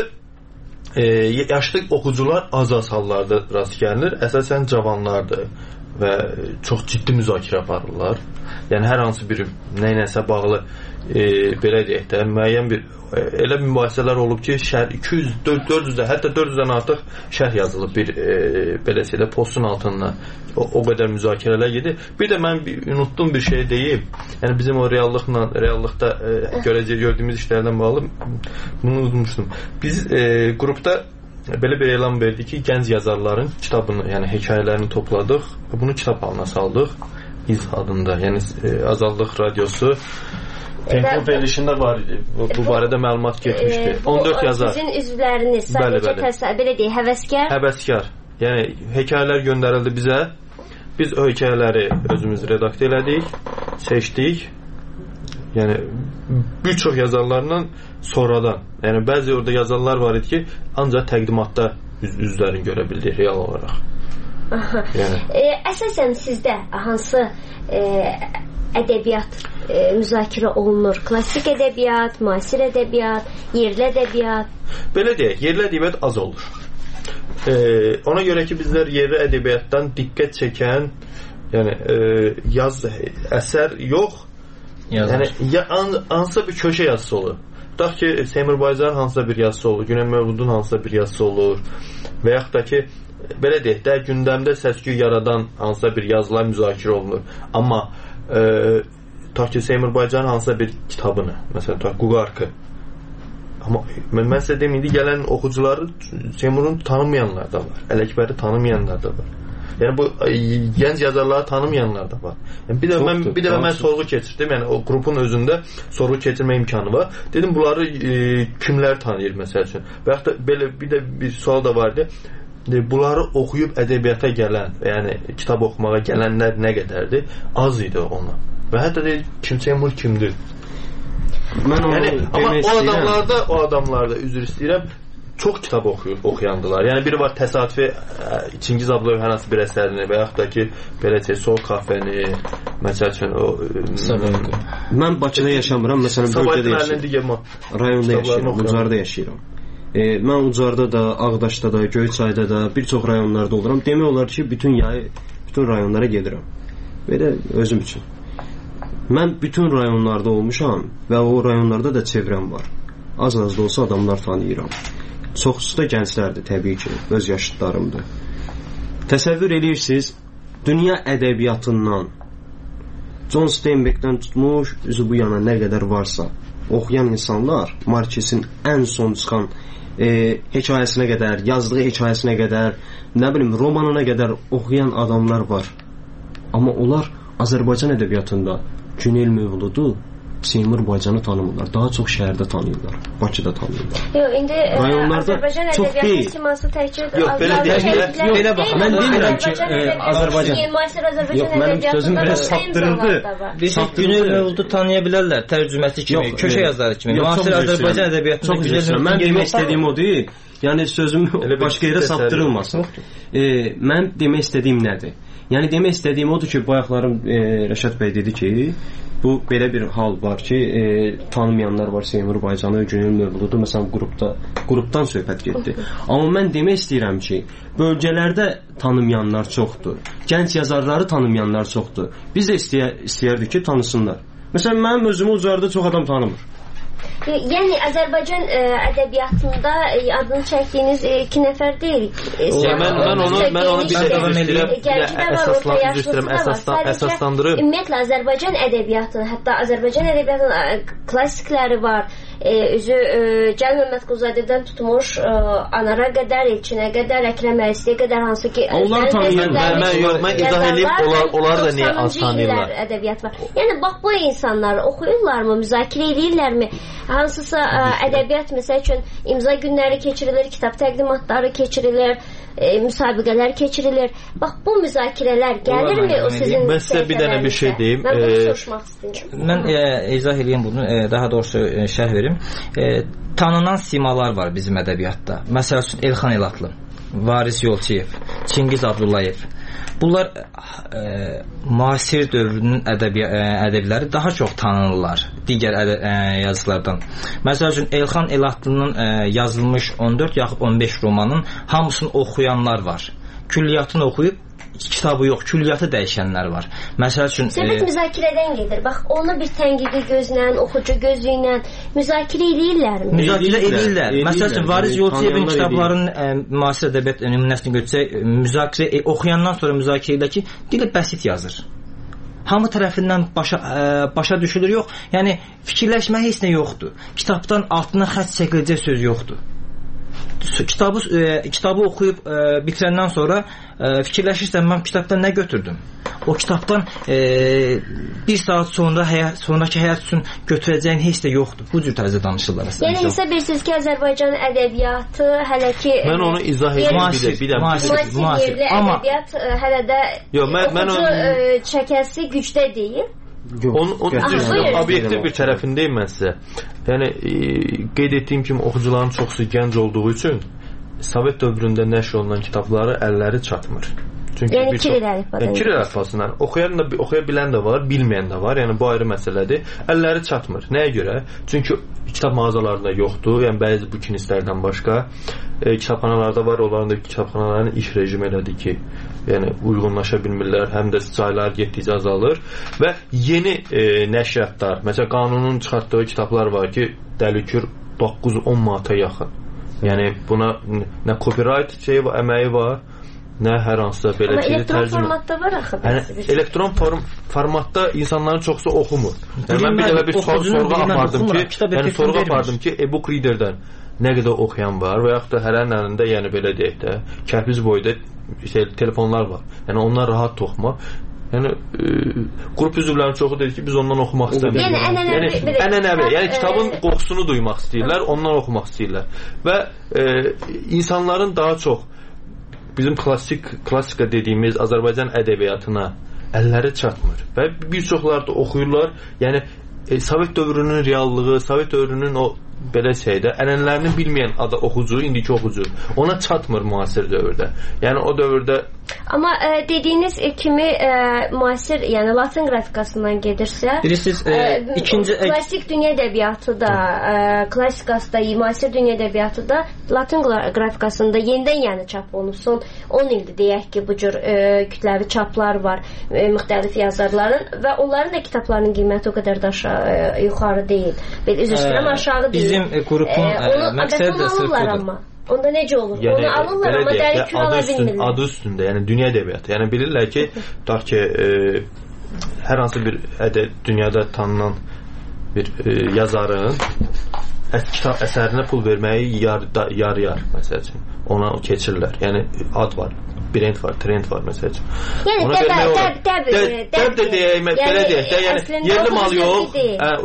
yaşlı oxucular az hallarda rast gəlinir. Əsasən cavanlardır və çox ciddi müzakirə aparırlar. Yəni hər hansı bir nəyləsə bağlı belə deyək də müəyyən bir elə mübahisələr olub ki, şərh 200, 400-dən, hətta 400-dən artıq şərh yazılıb bir belə şeylə postun altından. O qədər müzakirələr gedir. Bir də mən unutduğum bir şey deyim. Yəni bizim o reallıqda gördüyümüz işlərdən bağlı bunu unutmuşdum. Biz qrupda belə bir elan verdik ki, gənc yazarların kitabını, yəni hekayələrini topladıq və bunu kitab halına saldıq. İz adında, yəni Azadlıq Radiosu Penklub verilişində var idi. Bu barədə məlumat getmişdi. 14 yazar. Sizin üzvləriniz sadəcə belə deyək, həvəskar. Həvəskar. Yəni hekayələr göndərildi bizə. Biz o hekayələri özümüz redaktə elədik, seçdik. Yəni bir çox yazarlarla sonradan. Yəni bəzi orada yazarlar var idi ki, ancaq təqdimatda üzlərini görə bildik real olaraq. Yəni əsasən sizdə hansı ədəbiyyat müzakirə olunur? Klassik ədəbiyyat, müasir ədəbiyyat, yerli ədəbiyyat? Belə deyək, yerli ədəbiyyat az olur. Ona görə ki, bizlər yerli ədəbiyyatdan diqqət çəkən, yəni əsər yox, yəni hansısa bir köşə yazısı olur. Tutaq ki, Seymur Bayzarın hansısa bir yazısı olur, Günel Mövludun hansısa bir yazısı olur və yaxud da ki, belə deyək də, gündəmdə səs-küy yaradan hansısa bir yazılar müzakirə olunur. Amma tutaq ki, Seymur Bayzarın hansısa bir kitabını, məsələn, tutaq Quqarkı. Amma mən sizə deyim, indi gələn oxucuları Seymurun tanımayanlar da var, Ələkbəri tanımayanlar da var. Yəni bu gənc yazarları tanımayanlar da var. Yəni bir də mən sorğu keçirdim. Yəni o qrupun özündə sorğu keçirmə imkanı var. Dedim bunları kimlər tanıyır məsəl üçün? Və yaxud da belə bir sual da vardı. Bunları oxuyub ədəbiyyata gələn, yəni kitab oxumağa gələnlər nə qədərdir? Az idi ona. Və hətta deyir, Seymur kimdir? Amma o adamlarda üzr istəyirəm, çox kitab oxuyandılar. Yəni biri var təsadüfi Çingiz Abdullah hər hansı bir əsərini və yaxud da ki, belə deyək, Sol Kafeni, məsəl üçün o mən Bakıda yaşamıram, məsələn bölgədə yaşayıram. Rayonda yaşayıram, Ucarda yaşayıram. Mən Ucarda da, Ağdaşda da, Göyçayda da, bir çox rayonlarda oluram. Demək olar ki, bütün rayonlara gedirəm. Belə özüm üçün. Mən bütün rayonlarda olmuşam və o rayonlarda da çevrəm var. Az-az da olsa adamlar tanıyıram. Çoxusu da gənclərdir, təbii ki, öz yaşıdlarımdır. Təsəvvür edirsiniz, dünya ədəbiyyatından John Steinbeckdən tutmuş, üzü bu yana nə qədər varsa oxuyan insanlar, Markesin ən son çıxan hekayəsinə qədər, yazdığı hekayəsinə qədər, nə bilim, romanına qədər oxuyan adamlar var. Amma onlar Azərbaycan ədəbiyyatında Günel Mövludu, Seymur Baycanı tanımırlar. Daha çox şəhərdə tanıyırlar. Bakıda tanıyırlar. Yox, indi Azərbaycan ədəbiyyatı siması təkcə belə bax, mən demirəm ki, Azərbaycan. Yox, mənim sözüm biraz saptırıldı. Günel Mövludu tanıya bilərlər, tərcüməsi kimi, köşə yazarı kimi. Müasir Azərbaycan ədəbiyyatında Günel Mövludu. Mən demək istədiyim o deyil. Yəni sözüm başqa yerə saptırılmasın. Mən demək istədiyim nədir? Yəni demək istədiyim odur ki, bayaqlarım Rəşad bəy dedi ki, bu belə bir hal var ki, tanımayanlar var Seymur Baycanı, Günel Mövludu, məsələn qrupdan söhbət getdi. Amma mən demək istəyirəm ki, bölgələrdə tanımayanlar çoxdur. Gənc yazarları tanımayanlar çoxdur. Biz də istəyərdik ki, tanısınlar. Məsələn, mənim özümü Ucarda çox adam tanımır. Yəni Azərbaycan ədəbiyyatında adını çəkdiyiniz 2 nəfər deyil. Mən onu bir əsaslandırım. Ümumiyyətlə Azərbaycan ədəbiyyatı, hətta Azərbaycan ədəbiyyatının klassikləri var. Özü Cəlal Məmmədquluzadədən tutmuş Anara qədər, Elçinə qədər, Əkrəm Əlisiyə qədər, hansı ki onlar tanıyırlar. Mən izah edeyim, onlar da niyə az tanıyırlar? Ədəbiyyat var. Yəni bax bu insanlar oxuyurlarmı, müzakirə edirlərmi? Hansısa ədəbiyyat məsəl üçün imza günləri keçirilir, kitab təqdimatları keçirilir. müsabiqələr keçirilir. Bax, bu müzakirələr gəlirmi o sizin mən sizə bir dənə bir şey deyim. Mən bunu soruşmaq istəyirəm. Mən izah edeyim bunu, daha doğrusu şərh verim. Tanınan simalar var bizim ədəbiyyatda. Məsəl üçün Elxan Elatlı, Varis Yolçiyev, Çingiz Abdullayev. Bunlar müasir dövrünün ədəbləri daha çox tanınırlar digər yazılardan. Məsəl üçün Elxan Elatlının yazılmış 14 yaxud 15 romanın hamısını oxuyanlar var. Külliyyatını oxuyub kitabı yox, külliyyatı dəyişənlər var. Məsəl üçün söhbət müzakirədən gedir. Bax, onu bir tənqidi gözlə, oxucu gözü ilə müzakirə edirlərmi? Müzakirə edirlər. Məsəl üçün Varis Yolçiyevin kitablarının müasir ədəbiyyat nümunəsini götürsək, müzakirə oxuyandan sonra müzakirə edir ki, dili bəsit yazır. Hamı tərəfindən başa düşülür, yox. Yəni fikirləşmə heç nə yoxdur. Kitabdan altına xətt çəkiləcək söz yoxdur. Kitabı oxuyub bitirəndən sonra fikirləşirsən, mən kitabdan nə götürdüm? O kitabdan bir saat sonraki həyat üçün götürəcəyin heç də yoxdur. Bu cür tərzdə danışırlar əslində. Yəni hesab edirsiniz ki, Azərbaycan ədəbiyyatı hələ ki mən onu izah edim müasir ədəbiyyat hələ də oxucu çəkəsi gücdə deyil. Obyektiv bir tərəfindəyim mən sizə. Yəni qeyd etdiyim kimi oxucuların çoxsu gənc olduğu üçün Sovet dövründə nəşr olunan kitabları əlləri çatmır. Çünki yəni Kiril əlifbasından oxuya bilən də var, bilməyən də var. Yəni bu ayrı məsələdir. Əlləri çatmır. Nəyə görə? Çünki kitab mağazalarında yoxdur. Yəni bəzi bu kinistlərdən başqa kitabxanalarda var. Onların da kitabxanaların iş rejimi elədir ki, yəni uyğunlaşa bilmirlər. Həm də saylar getdikcə azalır və yeni nəşriyyatlar, məsələn qanunun çıxartdığı kitablar var ki, dəlikür 9-10 manata yaxın. Yəni buna nə copyright əməyi var, nə hər hansısa belə şeydə tərcümə. Amma elektron formatda var axı. Yəni elektron formatda insanların çoxsu oxumur. Yəni mən bir dəfə bir sorğu apardım ki, e-book readerdən nə qədər oxuyan var və yaxud da hərənin əlində, yəni belə deyək də, kərpic boyda telefonlar var. Yəni onlar rahat oxuma. Yəni qrup üzvlərinin çoxu dedi ki, biz ondan oxumaq istəmirik. Ənənəvi, yəni kitabın qoxusunu duymaq istəyirlər, ondan oxumaq istəyirlər. Və insanların daha çox bizim klassika dediyimiz Azərbaycan ədəbiyyatına əlləri çatmır və bir çoxları da oxuyurlar. Yəni Sovet dövrünün reallığı, Sovet dövrünün o belə şeydə ənənələrini bilməyən oxucu, indiki oxucu ona çatmır müasir dövrdə. Yəni o dövrdə amma dediyiniz kimi müasir, yəni Latın qrafikasından gedirsə, klassik dünya ədəbiyyatı da, klassikası da, müasir dünya ədəbiyyatı da Latın qrafikasında yenidən yəni çap olunub. Son 10 ildir deyək ki, bu cür kütləvi çaplar var müxtəlif yazarların və onların da kitablarının qiyməti o qədər də yuxarı deyil. Belə üzr istəyirəm, aşağı deyil. Bizim qrupun məqsədi də sırf budur. Onda necə olur? Yəni, onu alırlar, amma dəli kül ala bilmirlər. Adı üstündə, yəni dünya ədəbiyyatı. Yəni bilirlər ki, tutaq ki, hər hansı bir dünyada tanınan bir yazarın kitab əsərinə pul verməyi yar-yar, məsəl üçün. Ona keçirlər. Yəni ad var. Brend var, trend var məsəl üçün. Yəni dəb də deyək, belə deyək də, yəni yerli mal yox,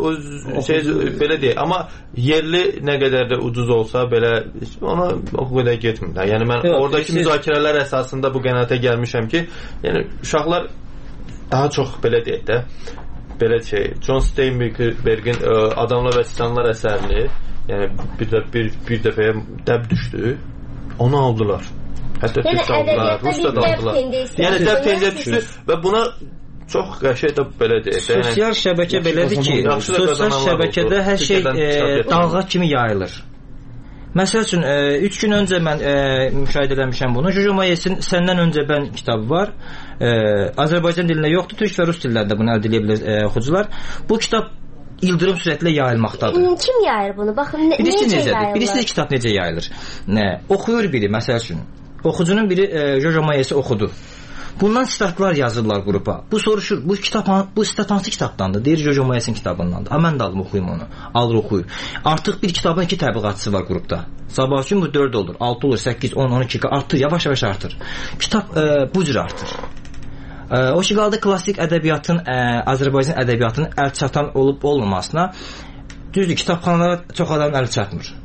belə deyək, amma yerli nə qədər də ucuz olsa belə ona o qədər getmir. Yəni mən oradakı müzakirələr əsasında bu qənaətə gəlmişəm ki, yəni uşaqlar daha çox belə deyək də, belə John Steinbeck'in Adamlar və Titanlar əsərini, yəni bir dəfəyə dəb düşdü, onu aldılar. Hətta Türk aldılar, Rus da aldılar. Yəni dəb tenziyə düşdü və buna çox qəşəng də belə deyək. Sosial şəbəkə belədir ki, sosial şəbəkədə hər şey dalğa kimi yayılır. Məsəl üçün 3 gün öncə mən müşahidə etmişəm bunu. Jojo Moyesin Səndən öncə mən kitabı var. Azərbaycan dilində yoxdur, türk və rus dillərində bunu əldə edə bilər oxucular. Bu kitab ildırım sürətlə yayılmaqdadır. Kim yayır bunu? Baxın, necə yayılır? Bilirsiniz kitab necə yayılır? Oxuyur biri, məsəl üçün. Oxucunun biri Jojo Moyesi oxudu. Bundan sitatlar yazırlar qrupa. Bu soruşur, bu sitat hansı kitabdandır? Deyir Jojo Moyesin kitabındandır. Mən də alım oxuyum onu. Alır oxuyur. Artıq bir kitabın 2 təbliğatçısı var qrupda. Sabah üçün bu 4 olur, 6 olur, 8, 10, 12 artır, yavaş-yavaş artır. Kitab bu cür artır. O ki qaldı klassik ədəbiyyatın, Azərbaycan ədəbiyyatının əl çatan olub olmamasına. Düzdür, kitabxanalara çox adam əl çatmır.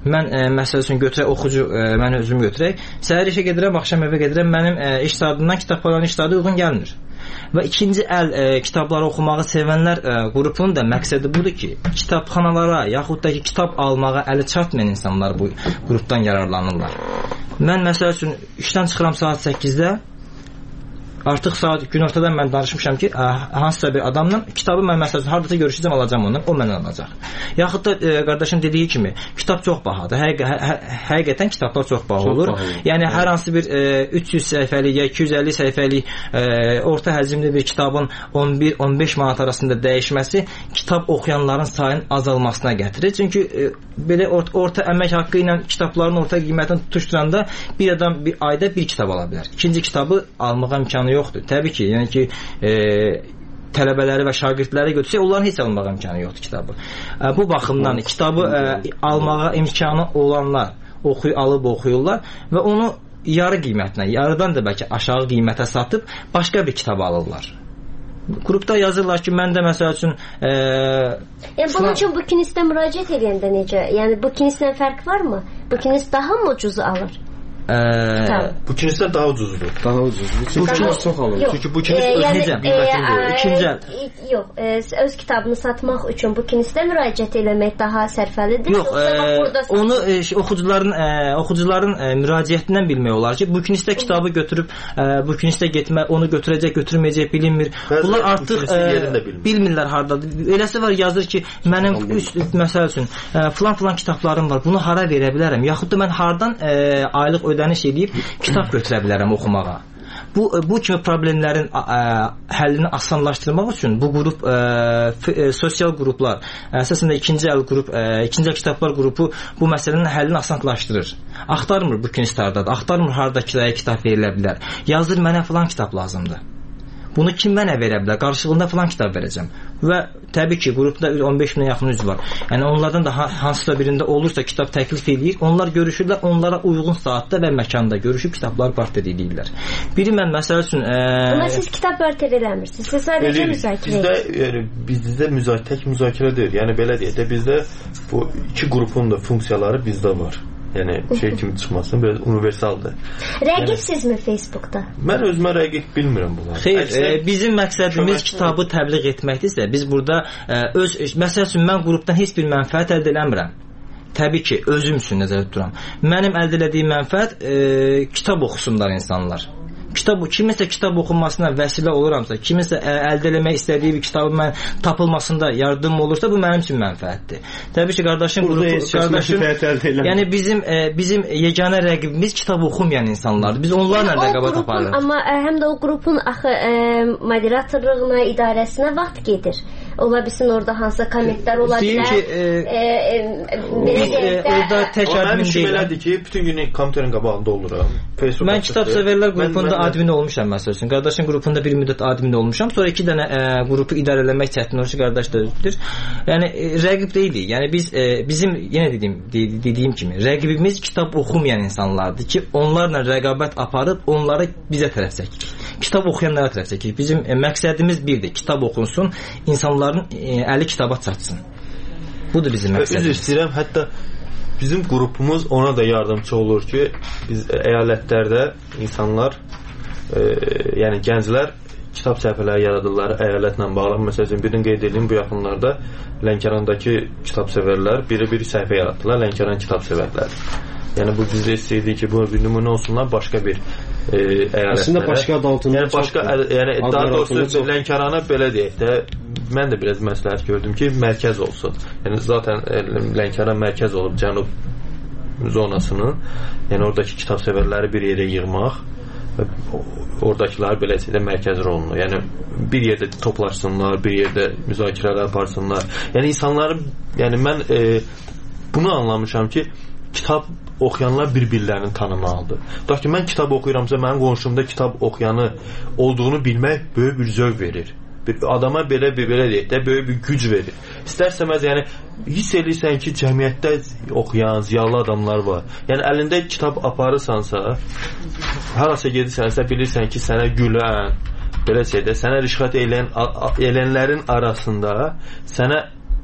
Mən məsəl üçün götürək oxucu, mən özümü götürək. Səhər işə gedirəm, axşam evə gedirəm. Mənim iş saatından kitabxananın iş saatı uyğun gəlmir. Və ikinci əl kitabları oxumağı sevənlər qrupunun da məqsədi budur ki, kitabxanalara yaxud da ki, kitab almağa əli çatmayan insanlar bu qrupdan yararlanırlar. Mən məsəl üçün işdən çıxıram saat 8-də. Artıq saat günortadan mən danışmışam ki, hansısa bir adamla kitabı mən məsələn hardasa görüşəcəm, alacağam ondan, o məndən alacaq. Yaxud da qardaşım dediyi kimi, kitab çox bahadır. Həqiqətən kitablar çox baha olur. Yəni hər hansı bir 300 səhifəlik ya 250 səhifəlik orta həcmli bir kitabın 11-15 manat arasında dəyişməsi kitab oxuyanların sayının azalmasına gətirir. Çünki belə orta əmək haqqı ilə kitabların orta qiymətini tutuşturanda bir adam bir ayda bir kitab ala bilər. İkinci kitabı almağa imkanı yoxdur. Təbii ki, yəni ki, tələbələri və şagirdləri götürsək, onların heç almağa imkanı yoxdur kitabı. Bu baxımdan kitabı almağa imkanı olanlar alıb oxuyurlar və onu yarı qiymətinə, yarıdan da bəlkə aşağı qiymətə satıb başqa bir kitab alırlar. Qrupda yazırlar ki, mən də məsəl üçün bunun üçün bu kinisdə müraciət edəndə necə? Yəni bu kinislə fərq varmı? Bu kinis daha mı ucuzu alır? Bu kinisdən daha ucuzdur. Daha ucuzdur. Çünki çox alır. Çünki bu kinis necə qiymətindir. İkinci əl. Yox, öz kitabını satmaq üçün bu kinisdə müraciət eləmək daha sərfəlidir. Yox, onu oxucuların müraciətindən bilmək olar ki, bu kinisdə kitabı götürüb bu kinisdə getmə, onu götürəcək, götürməyəcək bilinmir. Bunlar artıq bilmirlər hardadır. Eləsi var, yazır ki, mənim məsəl üçün filan kitablarım var. Bunu hara verə bilərəm? Yaxud da mən hardan aylıq ödəniş edib kitab götürə bilərəm oxumağa. Bu kimi problemlərin həllini asanlaşdırmaq üçün bu qrup sosial qruplar, əsasən də ikinci əl kitablar qrupu bu məsələnin həllini asanlaşdırır. Axtarmır bu kinislərdə, axtarmır harda kirayə kitab verilə bilər. Yazır mənə filan kitab lazımdır. Bunu kim mənə verə bilər? Qarşılığında filan kitab verəcəm. Və təbii ki, qrupda 15 minə yaxın üzv var. Yəni onlardan da hansısa birində olursa kitab təklif edir, onlar görüşürlər, onlara uyğun saatda və məkanda görüşüb kitabları barter edirlər. Biri mən məsəl üçün Amma siz kitab barter eləmirsiniz. Siz sadəcə müzakirə bizdə tək müzakirə deyil. Yəni belə deyək də bizdə bu iki qrupun da funksiyaları bizdə var. Yəni kimi çıxmasın, biraz universaldır. Rəqibsizmi Facebookda? Mən özümə rəqib bilmirəm bunları. Xeyr, bizim məqsədimiz kitabı təbliğ etməkdirsə, biz burada məsəl üçün mən qrupdan heç bir mənfəət əldə eləmirəm. Təbii ki, özüm üçün nəzərdə tuturam. Mənim əldə etdiyim mənfəət kitab oxusunlar insanlar. Kiminsə kitab oxunmasına vəsilə oluramsa, kiminsə əldə eləmək istədiyi bir kitabı mən tapılmasında yardım olursa, bu mənim üçün mənfəətdir. Təbii ki, qardaşım, yəni bizim yeganə rəqibimiz kitab oxumayan insanlardır. Biz onlarla rəqabət aparırıq. Amma həm də o qrupun axı moderatorluğuna, idarəsinə vaxt gedir. Ola bilsin orada hansısa kommentlər ola bilər. Orada tək admin deyil. Belədir ki, bütün günü kompüterin qabağında oluram. Mən kitab sevərlər qrupunda admin olmuşam məsəl üçün. Qardaşın qrupunda bir müddət admin olmuşam. Sonra 2 dənə qrupu idarə etmək çətin olur ki, qardaş da özüdür. Yəni rəqib deyilik. Yəni bizim yenə dediyim kimi rəqibimiz kitab oxumayan insanlardır ki, onlarla rəqabət aparıb onları bizə tərəf çəkir. Kitab oxuyanlara tərəf çəkir. Bizim məqsədimiz birdir. Kitab oxunsun, insanların əli kitaba çatsın. Budur bizim məqsədimiz. Üzr istəyirəm, hətta bizim qrupumuz ona da yardımçı olur ki, biz əyalətlərdə insanlar yəni gənclər kitab səhifələri yaradırlar əyalətlə bağlı. Məsələn, birini qeyd edeyim, bu yaxınlarda Lənkərandakı kitab sevərlər bir səhifə yaratdılar, Lənkəran kitab sevərlər. Yəni bu bizdə istəyirdik ki, bu bir nümunə olsunlar başqa bir əyalətlərə. Əslində başqa adı altında yəni daha doğrusu Lənkərana belə deyək də, mən də biraz məsləhət gördüm ki, mərkəz olsun. Yəni zaten Lənkəran mərkəz olub cənub zonasının, yəni oradakı kitab sevərləri bir yerə yığmaq və oradakılar beləcə də mərkəz rolunu, yəni bir yerdə toplaşsınlar, bir yerdə müzakirələr aparsınlar. Yəni insanların, yəni mən bunu anlamışam ki, kitab oxuyanlar bir-birlərini tanımalıdır. Da ki, mən kitab oxuyuramsa, mənim qonşumda kitab oxuyanı olduğunu bilmək böyük bir zövq verir. Bir adama belə deyək də, böyük bir güc verir. İstərsəməz, yəni hiss edirsən ki, cəmiyyətdə oxuyan, ziyalı adamlar var. Yəni əlində kitab aparırsansa, harasa gedirsənsə, bilirsən ki, sənə gülən, belə şeydə, sənə rişxət eləyənlərin arasında sənə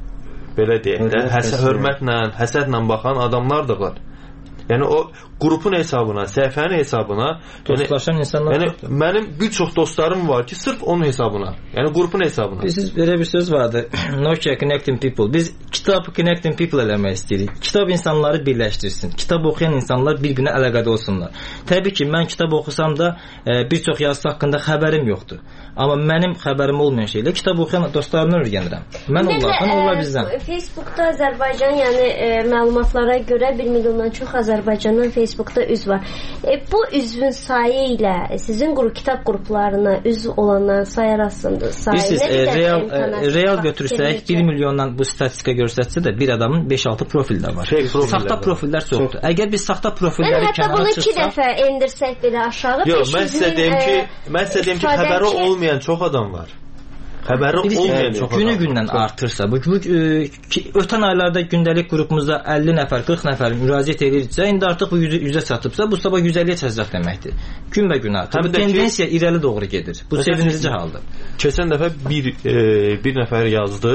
belə deyək də, hörmətlə, həsədlə baxan adamlar da var. Yəni o qrupun hesabına, səhifənin hesabına dostlaşan insanlar. Yəni mənim bir çox dostlarım var ki, sırf onun hesabına, yəni qrupun hesabına. Siz belə bir söz vardı. Nokia connecting people. Biz kitabı connecting people eləmək istəyirik. Kitab insanları birləşdirsin. Kitab oxuyan insanlar bir-birinə əlaqədə olsunlar. Təbii ki, mən kitab oxusam da bir çox yazısı haqqında xəbərim yoxdur. Amma mənim xəbərim olmayan şeylə kitab oxuyan dostlarımdan öyrənirəm. Mən onlardan, onlar bizdən. Facebookda Azərbaycan, yəni məlumatlara görə 1 milyondan çox Azərbaycanın Facebookda üzv var. Bu üzvün sayı ilə sizin kitab qruplarına üzv olanların sayı arasında sayı nə qədər? Real götürsək 1 milyondan bu statistika göstərsə də bir adamın 5-6 profil də var. Saxta profillər çoxdur. Əgər biz saxta profilləri kənara bunu 2 dəfə endirsək belə aşağı, yox, mən sizə deyim ki, xəbəri olmayan çox adam var. Xəbəri olmayan çox adam. Günü-gündən artırsa, bu ötən aylarda gündəlik qrupumuzda 50 nəfər, 40 nəfər müraciət edirsə, indi artıq bu 100-ə çatıbsa, bu sabah 150-yə çatacaq deməkdir. Günbə-gün artır. Bu tendensiya irəli doğru gedir. Bu sevindirici haldır. Keçən dəfə bir nəfər yazdı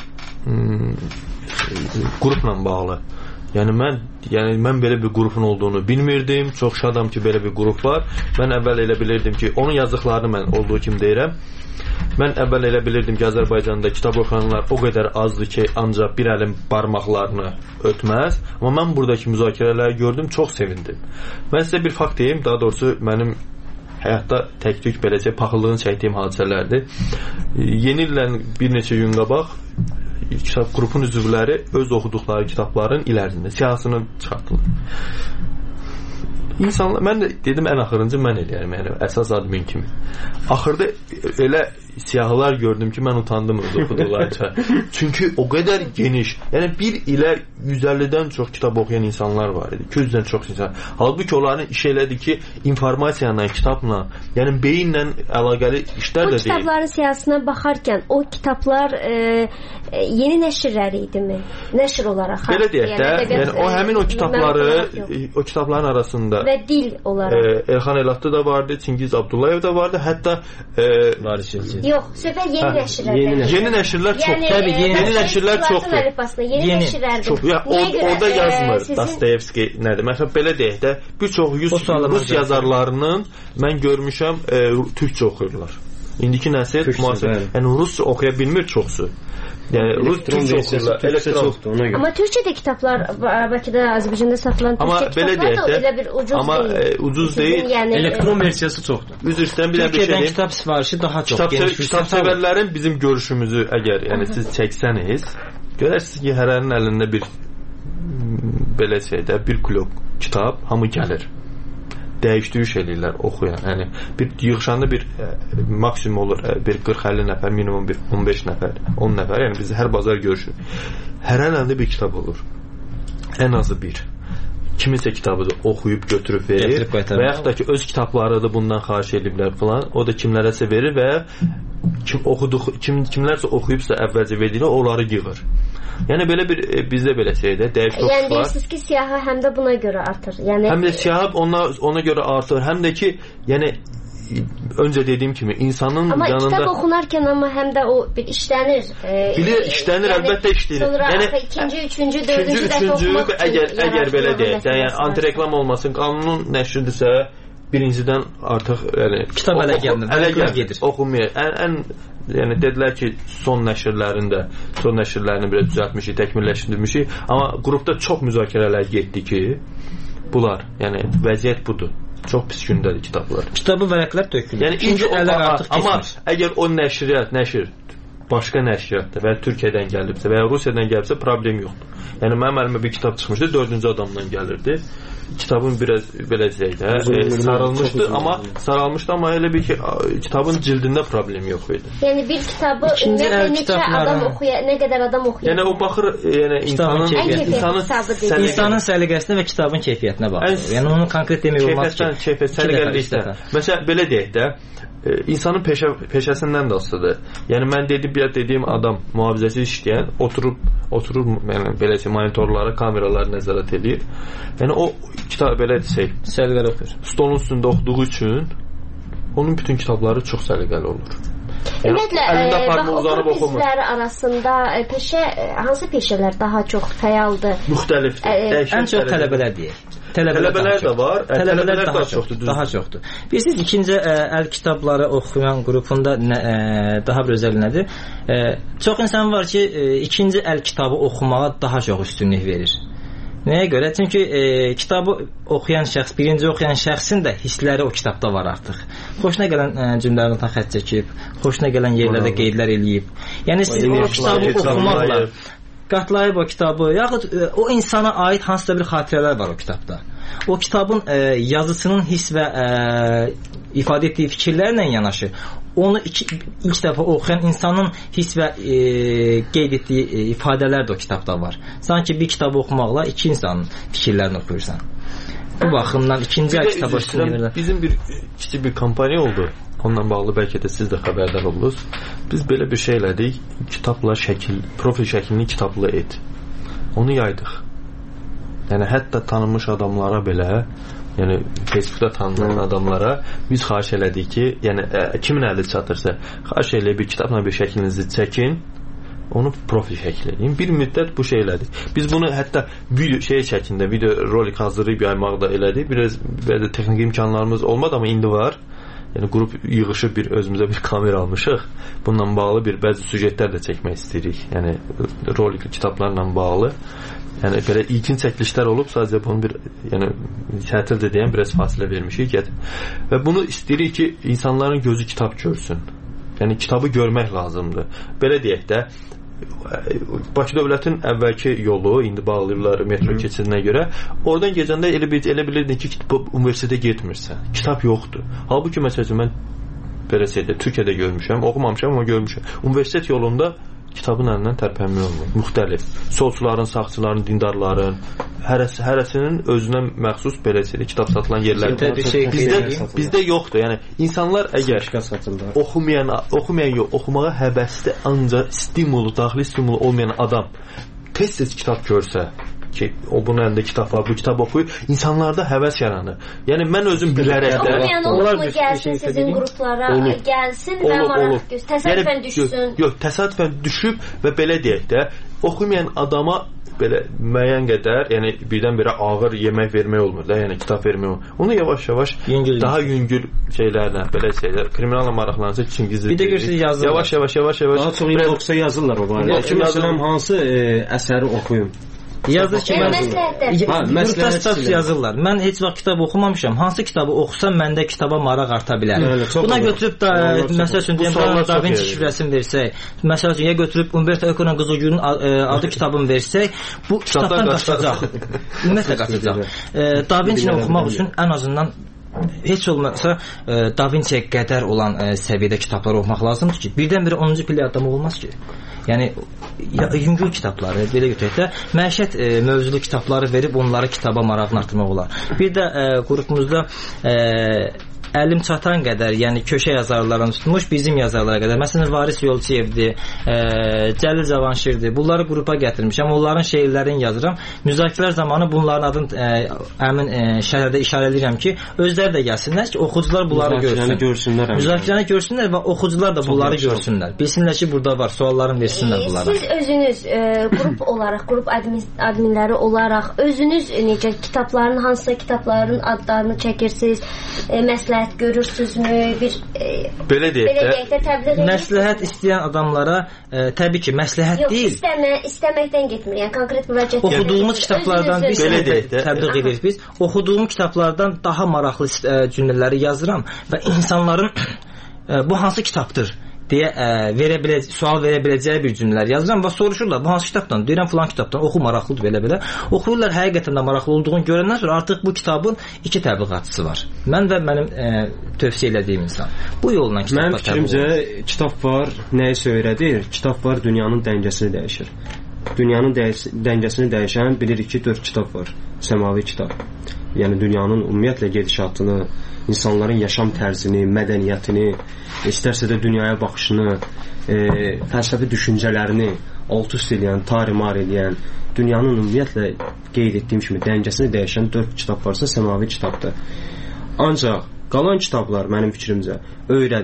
qrupla bağlı. Yəni mən belə bir qrupun olduğunu bilmirdim. Çox şadam ki, belə bir qrup var. Mən əvvəl elə bilirdim ki, onun yazdıqlarını mən olduğu kimi deyirəm. Mən əvvəl elə bilirdim ki, Azərbaycanda kitab oxuyanlar o qədər azdır ki, ancaq bir əlin barmaqlarını ötməz. Amma mən buradakı müzakirələri gördüm, çox sevindim. Mən sizə bir fakt deyim, daha doğrusu mənim həyatda tək-tük beləcə paxıllığını çəkdiyim hadisələrdir. Yeni illə bir neçə gün qabaq kitab qrupun üzvləri öz oxuduqları kitabların ilərisində siyahısını çıxartdılar. İnsanlar, mən də dedim ən axırıncı mən eləyərəm, yəni əsas admin kimi. Axırda elə siyahılar gördüm ki, mən utandım öz oxuduqlarca. Çünki o qədər geniş, yəni bir ilə 150-dən çox kitab oxuyan insanlar var idi, 200-dən çox insan. Halbuki onların iş elədi ki, informasiyanla, kitabla, yəni beyinlə əlaqəli işlər də deyil. O kitabların siyahısına baxarkən o kitablar yeni nəşrlər idimi? Nəşr olaraq. Belə deyək də, yəni o həmin o kitabların arasında və dil olaraq. Elxan Elatlı da vardı, Çingiz Abdullayev da vardı, hətta yox, söhbət yeni nəşrlərdir. Yeni nəşrlər çox. Təbii, yeni nəşrlər çoxdur. Yeni nəşrlərdir. Orada yazmır Dostoyevski nədir? Məsələn, belə deyək də, bir çox Rus yazarlarının mən görmüşəm türkçə oxuyurlar. İndiki nəsil yəni Rusca oxuya bilmir çoxsu. Yəni Rus türkçə oxuyurlar. Elektron. Amma türkçədə kitablar Bakıda, Azərbaycanda satılan türkçə kitablar da elə bir ucuz amma deyil. Ucuz deyil. Yəni elektron versiyası çoxdur. Üzr istəyirəm, bir də bir şey deyim. Kitab sifarişi daha çox geniş. Kitabsevərlərin bizim görüşümüzü əgər yəni siz çəksəniz, görərsiniz ki, hərənin əlində bir belə şeydə bir klok kitab hamı gəlir. Dəyişdiriş eləyirlər oxuyan. Yəni bir yığışanda bir maksimum olur bir 40-50 nəfər, minimum bir 15 nəfər, 10 nəfər. Yəni biz hər bazar görüşürük. Hər əlində bir kitab olur. Ən azı bir. Kimisə kitabı da oxuyub götürüb verir və yaxud da ki öz kitabları da bundan xahiş ediblər falan. O da kimlərəsə verir və kimlərsə oxuyubsa əvvəlcə verir, onları yığır. Yəni belə bir bizdə belə şeydə dəyişiklik var. Yəni deyirsiniz ki, siyahı həm də buna görə artır. Yəni həm də siyahı ona görə artır, həm də ki, yəni öncə dediyim kimi insanın amma yanında kitab oxunarkən amma həm də o bir işlənir. İşlənir, yəni, əlbəttə işlənir. Sonra yəni ikinci, üçüncü, dördüncü dəfə oxumaq əgər belə deyək, yəni antireklam olmasın, qanunun nəşridirsə birincidən artıq yəni kitab ələ gəlmir. Oxunmaya. Ən yəni dedilər ki, son nəşrlərini biraz düzəltmişik, təkmilləşdirmişik, amma qrupda çox müzakirələr getdi ki, bunlar, yəni vəziyyət budur. Çox pis gündədir kitablar. Kitabı vərəqlər tökülür. Yəni ikinci əllər artıq keçmir. Amma əgər o nəşr başqa nəşriyyatdır və Türkiyədən gəlibsə və ya Rusiyadan gəlibsə problem yoxdur. Yəni mənim əlimə bir kitab çıxmışdı, 4-cü adamdan gəlirdi. Kitabın biraz belə deyək saralmışdı, amma elə bir ki kitabın cildində problem yox idi. Yəni bir kitabı neçə adam oxuya, nə qədər adam oxuyur? Yəni o baxır, yəni insanın səliqəsinə və kitabın keyfiyyətinə baxır. Yəni onu konkret demək olmaz ki, səliqəlilikdə. Məsələn belə deyək də, insanın peşəsindən də asılıdır. Yəni mən dediyim adam mühafizəsi işləyən oturur yəni belə monitorlara, kameralara nəzarət edir. Yəni o kitab belə desək, səliqəli oxuyur. Stolun üstündə oxuduğu üçün onun bütün kitabları çox səliqəli olur. Ümumiyyətlə, okul bizləri arasında hansı peşələr daha çox fəaldır? Müxtəlifdir. Ən çox tələbələr deyək. Tələbələr də var, tələbələr daha çoxdur. Daha çoxdur. Bilirsiniz, ikinci əl kitabları oxuyan qrupunda daha bir özəl nədir? Çox insan var ki, ikinci əl kitabı oxumağa daha çox üstünlük verir. Nəyə görə? Çünki kitabı oxuyan şəxs, birinci oxuyan şəxsin də hissləri o kitabda var artıq. Xoşuna gələn cümlələrdən xətt çəkib, xoşuna gələn yerlərdə qeydlər eləyib. Yəni siz o kitabı oxumaqla qatlayıb o kitabı, yaxud o insana aid hansısa bir xatirələr var o kitabda. O kitabın yazısının hiss və ifadə etdiyi fikirlərlə yanaşı, onu ilk dəfə oxuyan insanın hiss və qeyd etdiyi ifadələr də o kitabda var. Sanki bir kitabı oxumaqla iki insanın fikirlərini oxuyursan. Bu baxımdan ikinci əl kitabı oxuyursan. Bizim bir kiçik bir kampaniya oldu. Onunla bağlı bəlkə də siz də xəbərdar oldunuz. Biz belə bir şey elədik. Kitabla profil şəklini kitablı et. Onu yaydıq. Yəni hətta tanınmış adamlara belə, yəni Facebookda tanınan adamlara biz xahiş elədik ki, yəni kimin əli çatırsa, xahiş eləyib bir kitabla bir şəklinizi çəkin, onu profil şəkli edin. Bir müddət bu şey elədik. Biz bunu hətta video rolik hazırlayıb yaymaq da elədik. Biraz belə texniki imkanlarımız olmadı, amma indi var. Yəni qrup yığışıb özümüzə bir kamera almışıq. Bununla bağlı bəzi süjetlər də çəkmək istəyirik. Yəni rolik kitablarla bağlı. Yəni belə ilkin çəkilişlər olub, sadəcə bunu tətil deyən biraz fasilə vermişik. Və bunu istəyirik ki, insanların gözü kitab görsün. Yəni kitabı görmək lazımdır. Belə deyək də, Bakı dövlətin əvvəlki yolu, indi bağlayırlar metro keçidinə görə, oradan gecəndə elə bilirdin ki, universitetə getmirsən, kitab yoxdur. Halbuki məsələn mən belə şeydə Türkiyədə görmüşəm, oxumamışam, amma görmüşəm. Universitet yolunda kitabın əlindən tərpənmək olmur. Müxtəlif. Solçuların, sağçıların, dindarların, hərəsinin özünə məxsus belə şeydir, kitab satılan yerlər. Bizdə yoxdur. Yəni insanlar əgər oxumayan yox, oxumağa həvəsli, ancaq daxili stimulu olmayan adam tez-tez kitab görsə ki, o bunun əlində kitab var, bu kitab oxuyur, insanlarda həvəs yaranır. Yəni mən özüm bilərək də onlar gəlsin sizin qruplara, gəlsin və maraq göz, təsadüfən düşsün. Yox, təsadüfən düşüb və belə deyək də, oxumayan adama belə müəyyən qədər, yəni birdən-birə ağır yemək vermək olmur da, yəni kitab vermək olmur. Onu yavaş-yavaş daha yüngül şeylərlə, belə şeylər, kriminalla maraqlanacaq üçün gizli. Bir də görürsünüz yazırlar. Yavaş-yavaş. Daha çox inbox'a yazırlar o barədə. Məsələn, hansı əsəri oxuyum? Yazır ki, məsləhət yazırlar. Mən heç vaxt kitab oxumamışam. Hansı kitabı oxusam məndə kitaba maraq arta bilər. Buna götürüb məsəl üçün Da Vinci şifrəsini versək, məsəl üçün götürüb Umberto Eco'nun Qızılgülün adı kitabını versək, bu kitabdan qaçacaq. Ümumiyyətlə qaçacaq. Da Vinci'ni oxumaq üçün ən azından heç olmasa Da Vinci'yə qədər olan səviyyədə kitablar oxumaq lazımdır ki, birdən-birə 10-cu pilli adam olmaz ki. Yəni yüngül kitabları, belə götürək də, məişət mövzulu kitabları verib onları kitaba marağını artırmaq olar. Bir də qrupumuzda əlim çatan qədər, yəni köşə yazarlarını tutmuş bizim yazarlara qədər. Məsələn, Varis Yolçiyevdir, Cəlil Cavanşirdir. Bunları qrupa gətirmişəm. Onların şeirlərini yazıram. Müzakirələr zamanı bunların adını həmin şərhdə işarə edirəm ki, özləri də gəlsinlər ki, oxucular bunları görsünlər. Müzakirəni görsünlər və oxucular da bunları görsünlər. Bilsinlər ki, burada var, suallarını versinlər bunlara. Siz özünüz qrup olaraq, qrup adminləri olaraq özünüz necə kitabların, hansısa kitabların adlarını çəkirsiniz, məsləhət görürsünüzmü? Belə deyək də, təbliğ edir. Məsləhət istəyən adamlara təbii ki, məsləhət deyil. Yox, istəməkdən getmir. Yəni konkret müraciət. Oxuduğumuz kitablardan biz təbliğ edirik biz. Oxuduğum kitablardan daha maraqlı cümlələri yazıram və insanların bu hansı kitabdır deyə sual verə biləcəyi bir cümlələr yazıram və soruşurlar, bu hansı kitabdan? Deyirəm, filan kitabdan, oxu maraqlıdır, belə-belə. Oxuyurlar, həqiqətən də maraqlı olduğunu görəndən sonra artıq bu kitabın 2 təbliğatçısı var. Mən və mənim tövsiyə elədiyim insan. Bu yolla kitablar mənim fikrimcə, kitab var, nəyisə öyrədir, kitab var, dünyanın dəngəsini dəyişir. Dünyanın dəngəsini dəyişən bilirik ki, 4 kitab var. Səmavi kitab. Yəni dünyanın ümumiyyətlə gedişatını, insanların yaşam tərzini, mədəniyyətini, istərsə də dünyaya baxışını, fəlsəfi düşüncələrini alt-üst edən, tarimar edən, dünyanın ümumiyyətlə qeyd etdiyim kimi dəngəsini dəyişən 4 kitab varsa səmavi kitabdır. Ancaq qalan kitablar mənim fikrimcə öyrədir.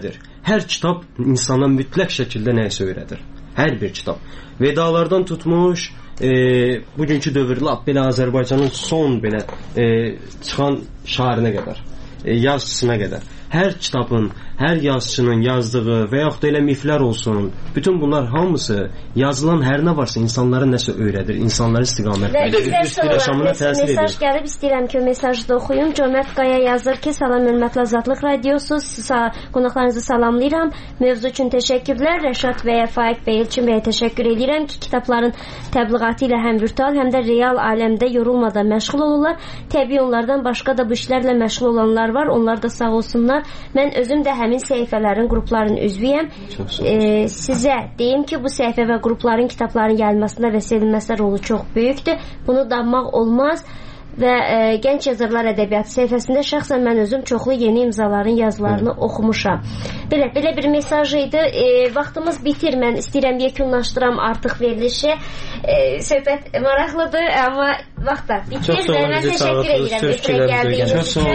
hər kitab insana mütləq şəkildə nəyisə öyrədir. Hər bir kitab. Vedalardan tutmuş, bugünkü dövrdə belə Azərbaycanın son belə çıxan şairinə qədər, yazıçısına qədər. Hər kitabın, hər yazıçının yazdığı və yaxud da elə miflər olsun, bütün bunlar hamısı yazılan hər nə varsa insanlara nəsə öyrədir, insanlara istiqamətləndirir. Yaşamına təsir edir. Mesaj gəlib, istəyirəm ki, o mesajı da oxuyum. Cömət Qaya yazır ki, salam hörmətli Azadlıq Radiosu, qonaqlarınızı salamlayıram. Mövzu üçün təşəkkürlər. Rəşad bəyə, Faiq bəy, Elçin bəyə təşəkkür edirəm ki, kitabların təbliğatı ilə həm virtual, həm də real aləmdə yorulmadan məşğul olurlar. Təbii onlardan başqa da bu işlərlə məşğul olanlar var. Onlar da sağ olsunlar. Mən özüm də həmin səhifələrin, qrupların üzvüyəm. Sizə deyim ki, bu səhifə və qrupların, kitabların yayılmasında və sevilməsində rolu çox böyükdür. Bunu danmaq olmaz. Və Gənc Yazarlar Ədəbiyyatı səhifəsində şəxsən mən özüm çoxlu yeni imzaların yazılarını oxumuşam. Belə bir mesaj idi. Vaxtımız bitir. Mən istəyirəm yekunlaşdıram artıq verilişi. Söhbət maraqlıdır, amma vaxt da bitir. Mən təşəkkür edirəm. Çox sağ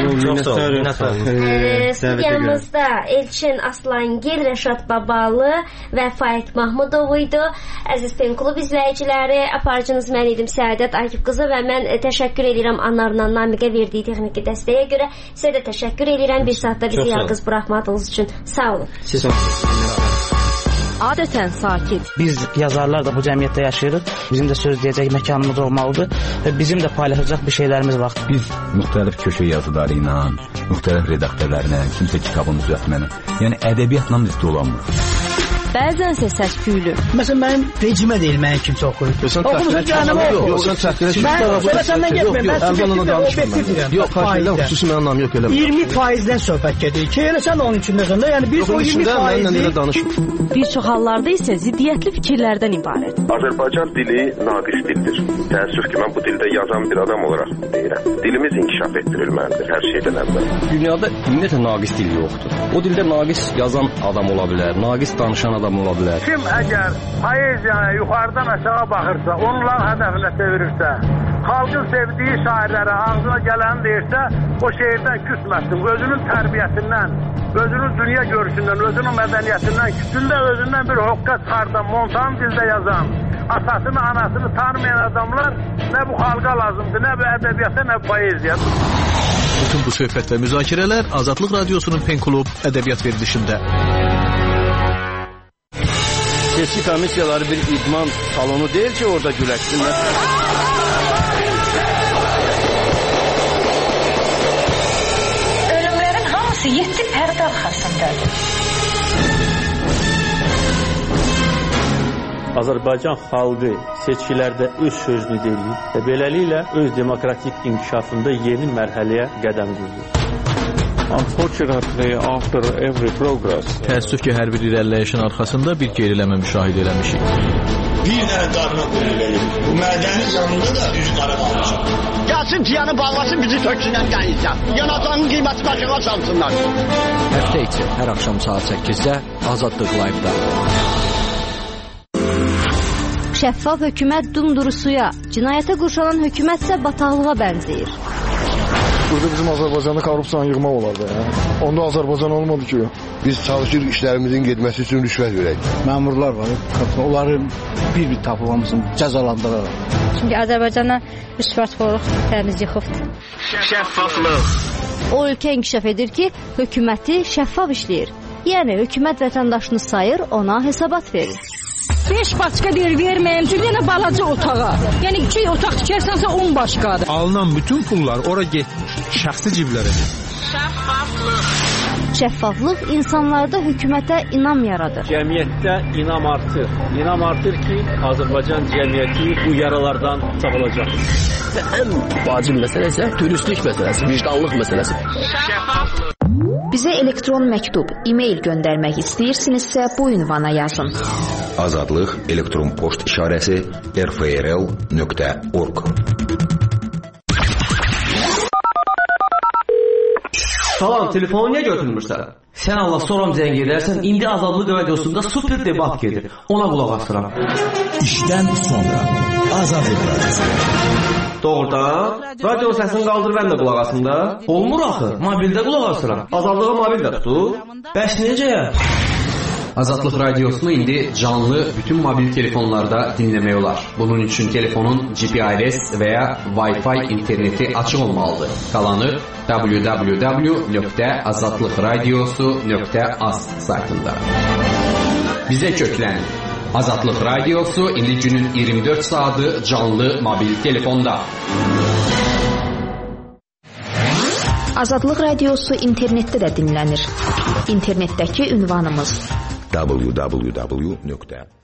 olun. Studiyamızda Elçin Aslangil, Rəşad Babalı və Faiq Mahmudov idi. Əziz Pen Klub izləyiciləri, aparıcınız mən idim Səadət Akif qızı və mən təşəkkür edirəm Anlarla Namiqə verdiyi texniki dəstəyə görə. Sizə də təşəkkür edirəm. Bir saatda bizi yalqız buraxmadığınız üçün. Sağ olun. Siz Adətən sakit. Biz yazarlar da bu cəmiyyətdə yaşayırıq. Bizim də söz deyəcək məkanımız olmalıdır və bizim də paylaşacaq bir şeylərimiz var. Biz müxtəlif köşə yazıları ilə, müxtəlif redaktörlərlə, kimsə kitabın düzəltməni, yəni ədəbiyyatla biz dolanmırıq. Bəzənsə səs-küylü. Məsələn, mənim vecimə deyil, mənim kimsə oxuyur. Oxumusun canımı oxu. Yox, sən təhqilə Mən səndən getməyim. Mən əvvələn danışmıram. Yox, təhqilə xüsusi mənim anlamı yox, eləmə. 20%-dən söhbət gedir ki, elə sən onun içindəsən də, yəni biz o 20%-i bir çox hallarda isə ziddiyyətli fikirlərdən ibarət. Azərbaycan dili naqis dildir. Təəssüf ki, mən bu dildə yazan bir adam olaraq deyirəm. Dilimiz inkişaf etdirilməlidir hər şeydən əvvəl. Dünyada ümumiyyətlə naqis dil yoxdur. O dildə naqis yazan adam ola bilər, naqis danışan adam ola bilər. Kim əgər poeziyaya yuxarıdan aşağı baxırsa, onların hədəfinə çevirirsə, xalqın sevdiyi şairlərə ağzına gələni deyirsə, o şeirdən küsməsin. Özünün tərbiyəsindən, özünün dünya görüşündən, özünün mədəniyyətindən, küsündə özündən bir hoqqa çıxardan, montan dildə yazan, atasını, anasını tanımayan adamlar nə bu xalqa lazımdır, nə bu ədəbiyyata, nə bu poeziya. Bütün bu söhbət və müzakirələr Azadlıq Radiosunun Pen Klub ədəbiyyat verilişində. Seçki komissiyaları bir idman salonu deyil ki, orada güləşsinlər. Ölümlərin hamısı 7 pərdə arxasındadır. Azərbaycan xalqı seçkilərdə öz sözünü deyir və beləliklə öz demokratik inkişafında yeni mərhələyə qədəm qoyur. Unfortunately, after every progress, təəssüf ki, hər bir irəliləyişin arxasında bir geriləmə müşahidə eləmişik. Bir dənə darına qoyulur. Bu mədəni yanında da düz qara qalmışıq. Gəlsin piyanı bağlasın, bizi töksünlər dənizdən. Yanacağın qiyməti başına çalsınlar. Həftə içi hər axşam saat 8-də Azadlıq Live-da. Şəffaf hökumət dumduru suya, cinayətə qurşanan hökumət isə bataqlığa bənzəyir. Burada bizim Azərbaycanda korrupsiyanı yığmaq olar da. Onda Azərbaycan olmadı ki. Biz çalışırıq işlərimizin getməsi üçün rüşvət verək. Məmurlar var, onları bir tapılmamızın cəzalandıraraq. Çünki Azərbaycana rüşvətxorluq təmiz yıxıbdır. Şəffaflıq. O ölkə inkişaf edir ki, hökuməti şəffaf işləyir. Yəni hökumət vətəndaşını sayır, ona hesabat verir. 5 başqa deyir verməyim, çünki yenə balaca otağa. Yəni 2 otaq tikərsənsə 10 başqadır. Alınan bütün pullar ora getmiş, şəxsi ciblərə. Şəffaflıq. Şəffaflıq insanlarda hökumətə inam yaradır. Cəmiyyətdə inam artır. İnam artır ki, Azərbaycan cəmiyyəti bu yaralardan sağalacaq. Ən vacib məsələ isə dürüstlük məsələsi, vicdanlıq məsələsi. Şəffaflıq. Bizə elektron məktub, e-mail göndərmək istəyirsinizsə bu ünvana yazın. Azadlıq elektron poçt işarəsi rfrl.org. Salam, telefonu niyə götürmürsən? Sən Allah soram zəng edərsən, indi Azadlıq Radiosunda super debat gedir. Ona qulaq asıram. İşdən sonra Azadlıq Radiosu. Doğrudan. Radio səsini qaldır, mən də qulaq asım da. Olmur axı. Mobildə qulaq asıram. Azadlığa mobil də tutur. Bəs necə? Azadlıq radiosunu indi canlı bütün mobil telefonlarda dinləmək olar. Bunun üçün telefonun GPRS və ya Wi-Fi interneti açıq olmalıdır. Qalanı www.azadlıqradiosu.az saytında. Bizə köklənin. Azadlıq radiosu indi günün 24 saatı canlı mobil telefonda. Azadlıq radiosu internetdə də dinlənir. İnternetdəki ünvanımız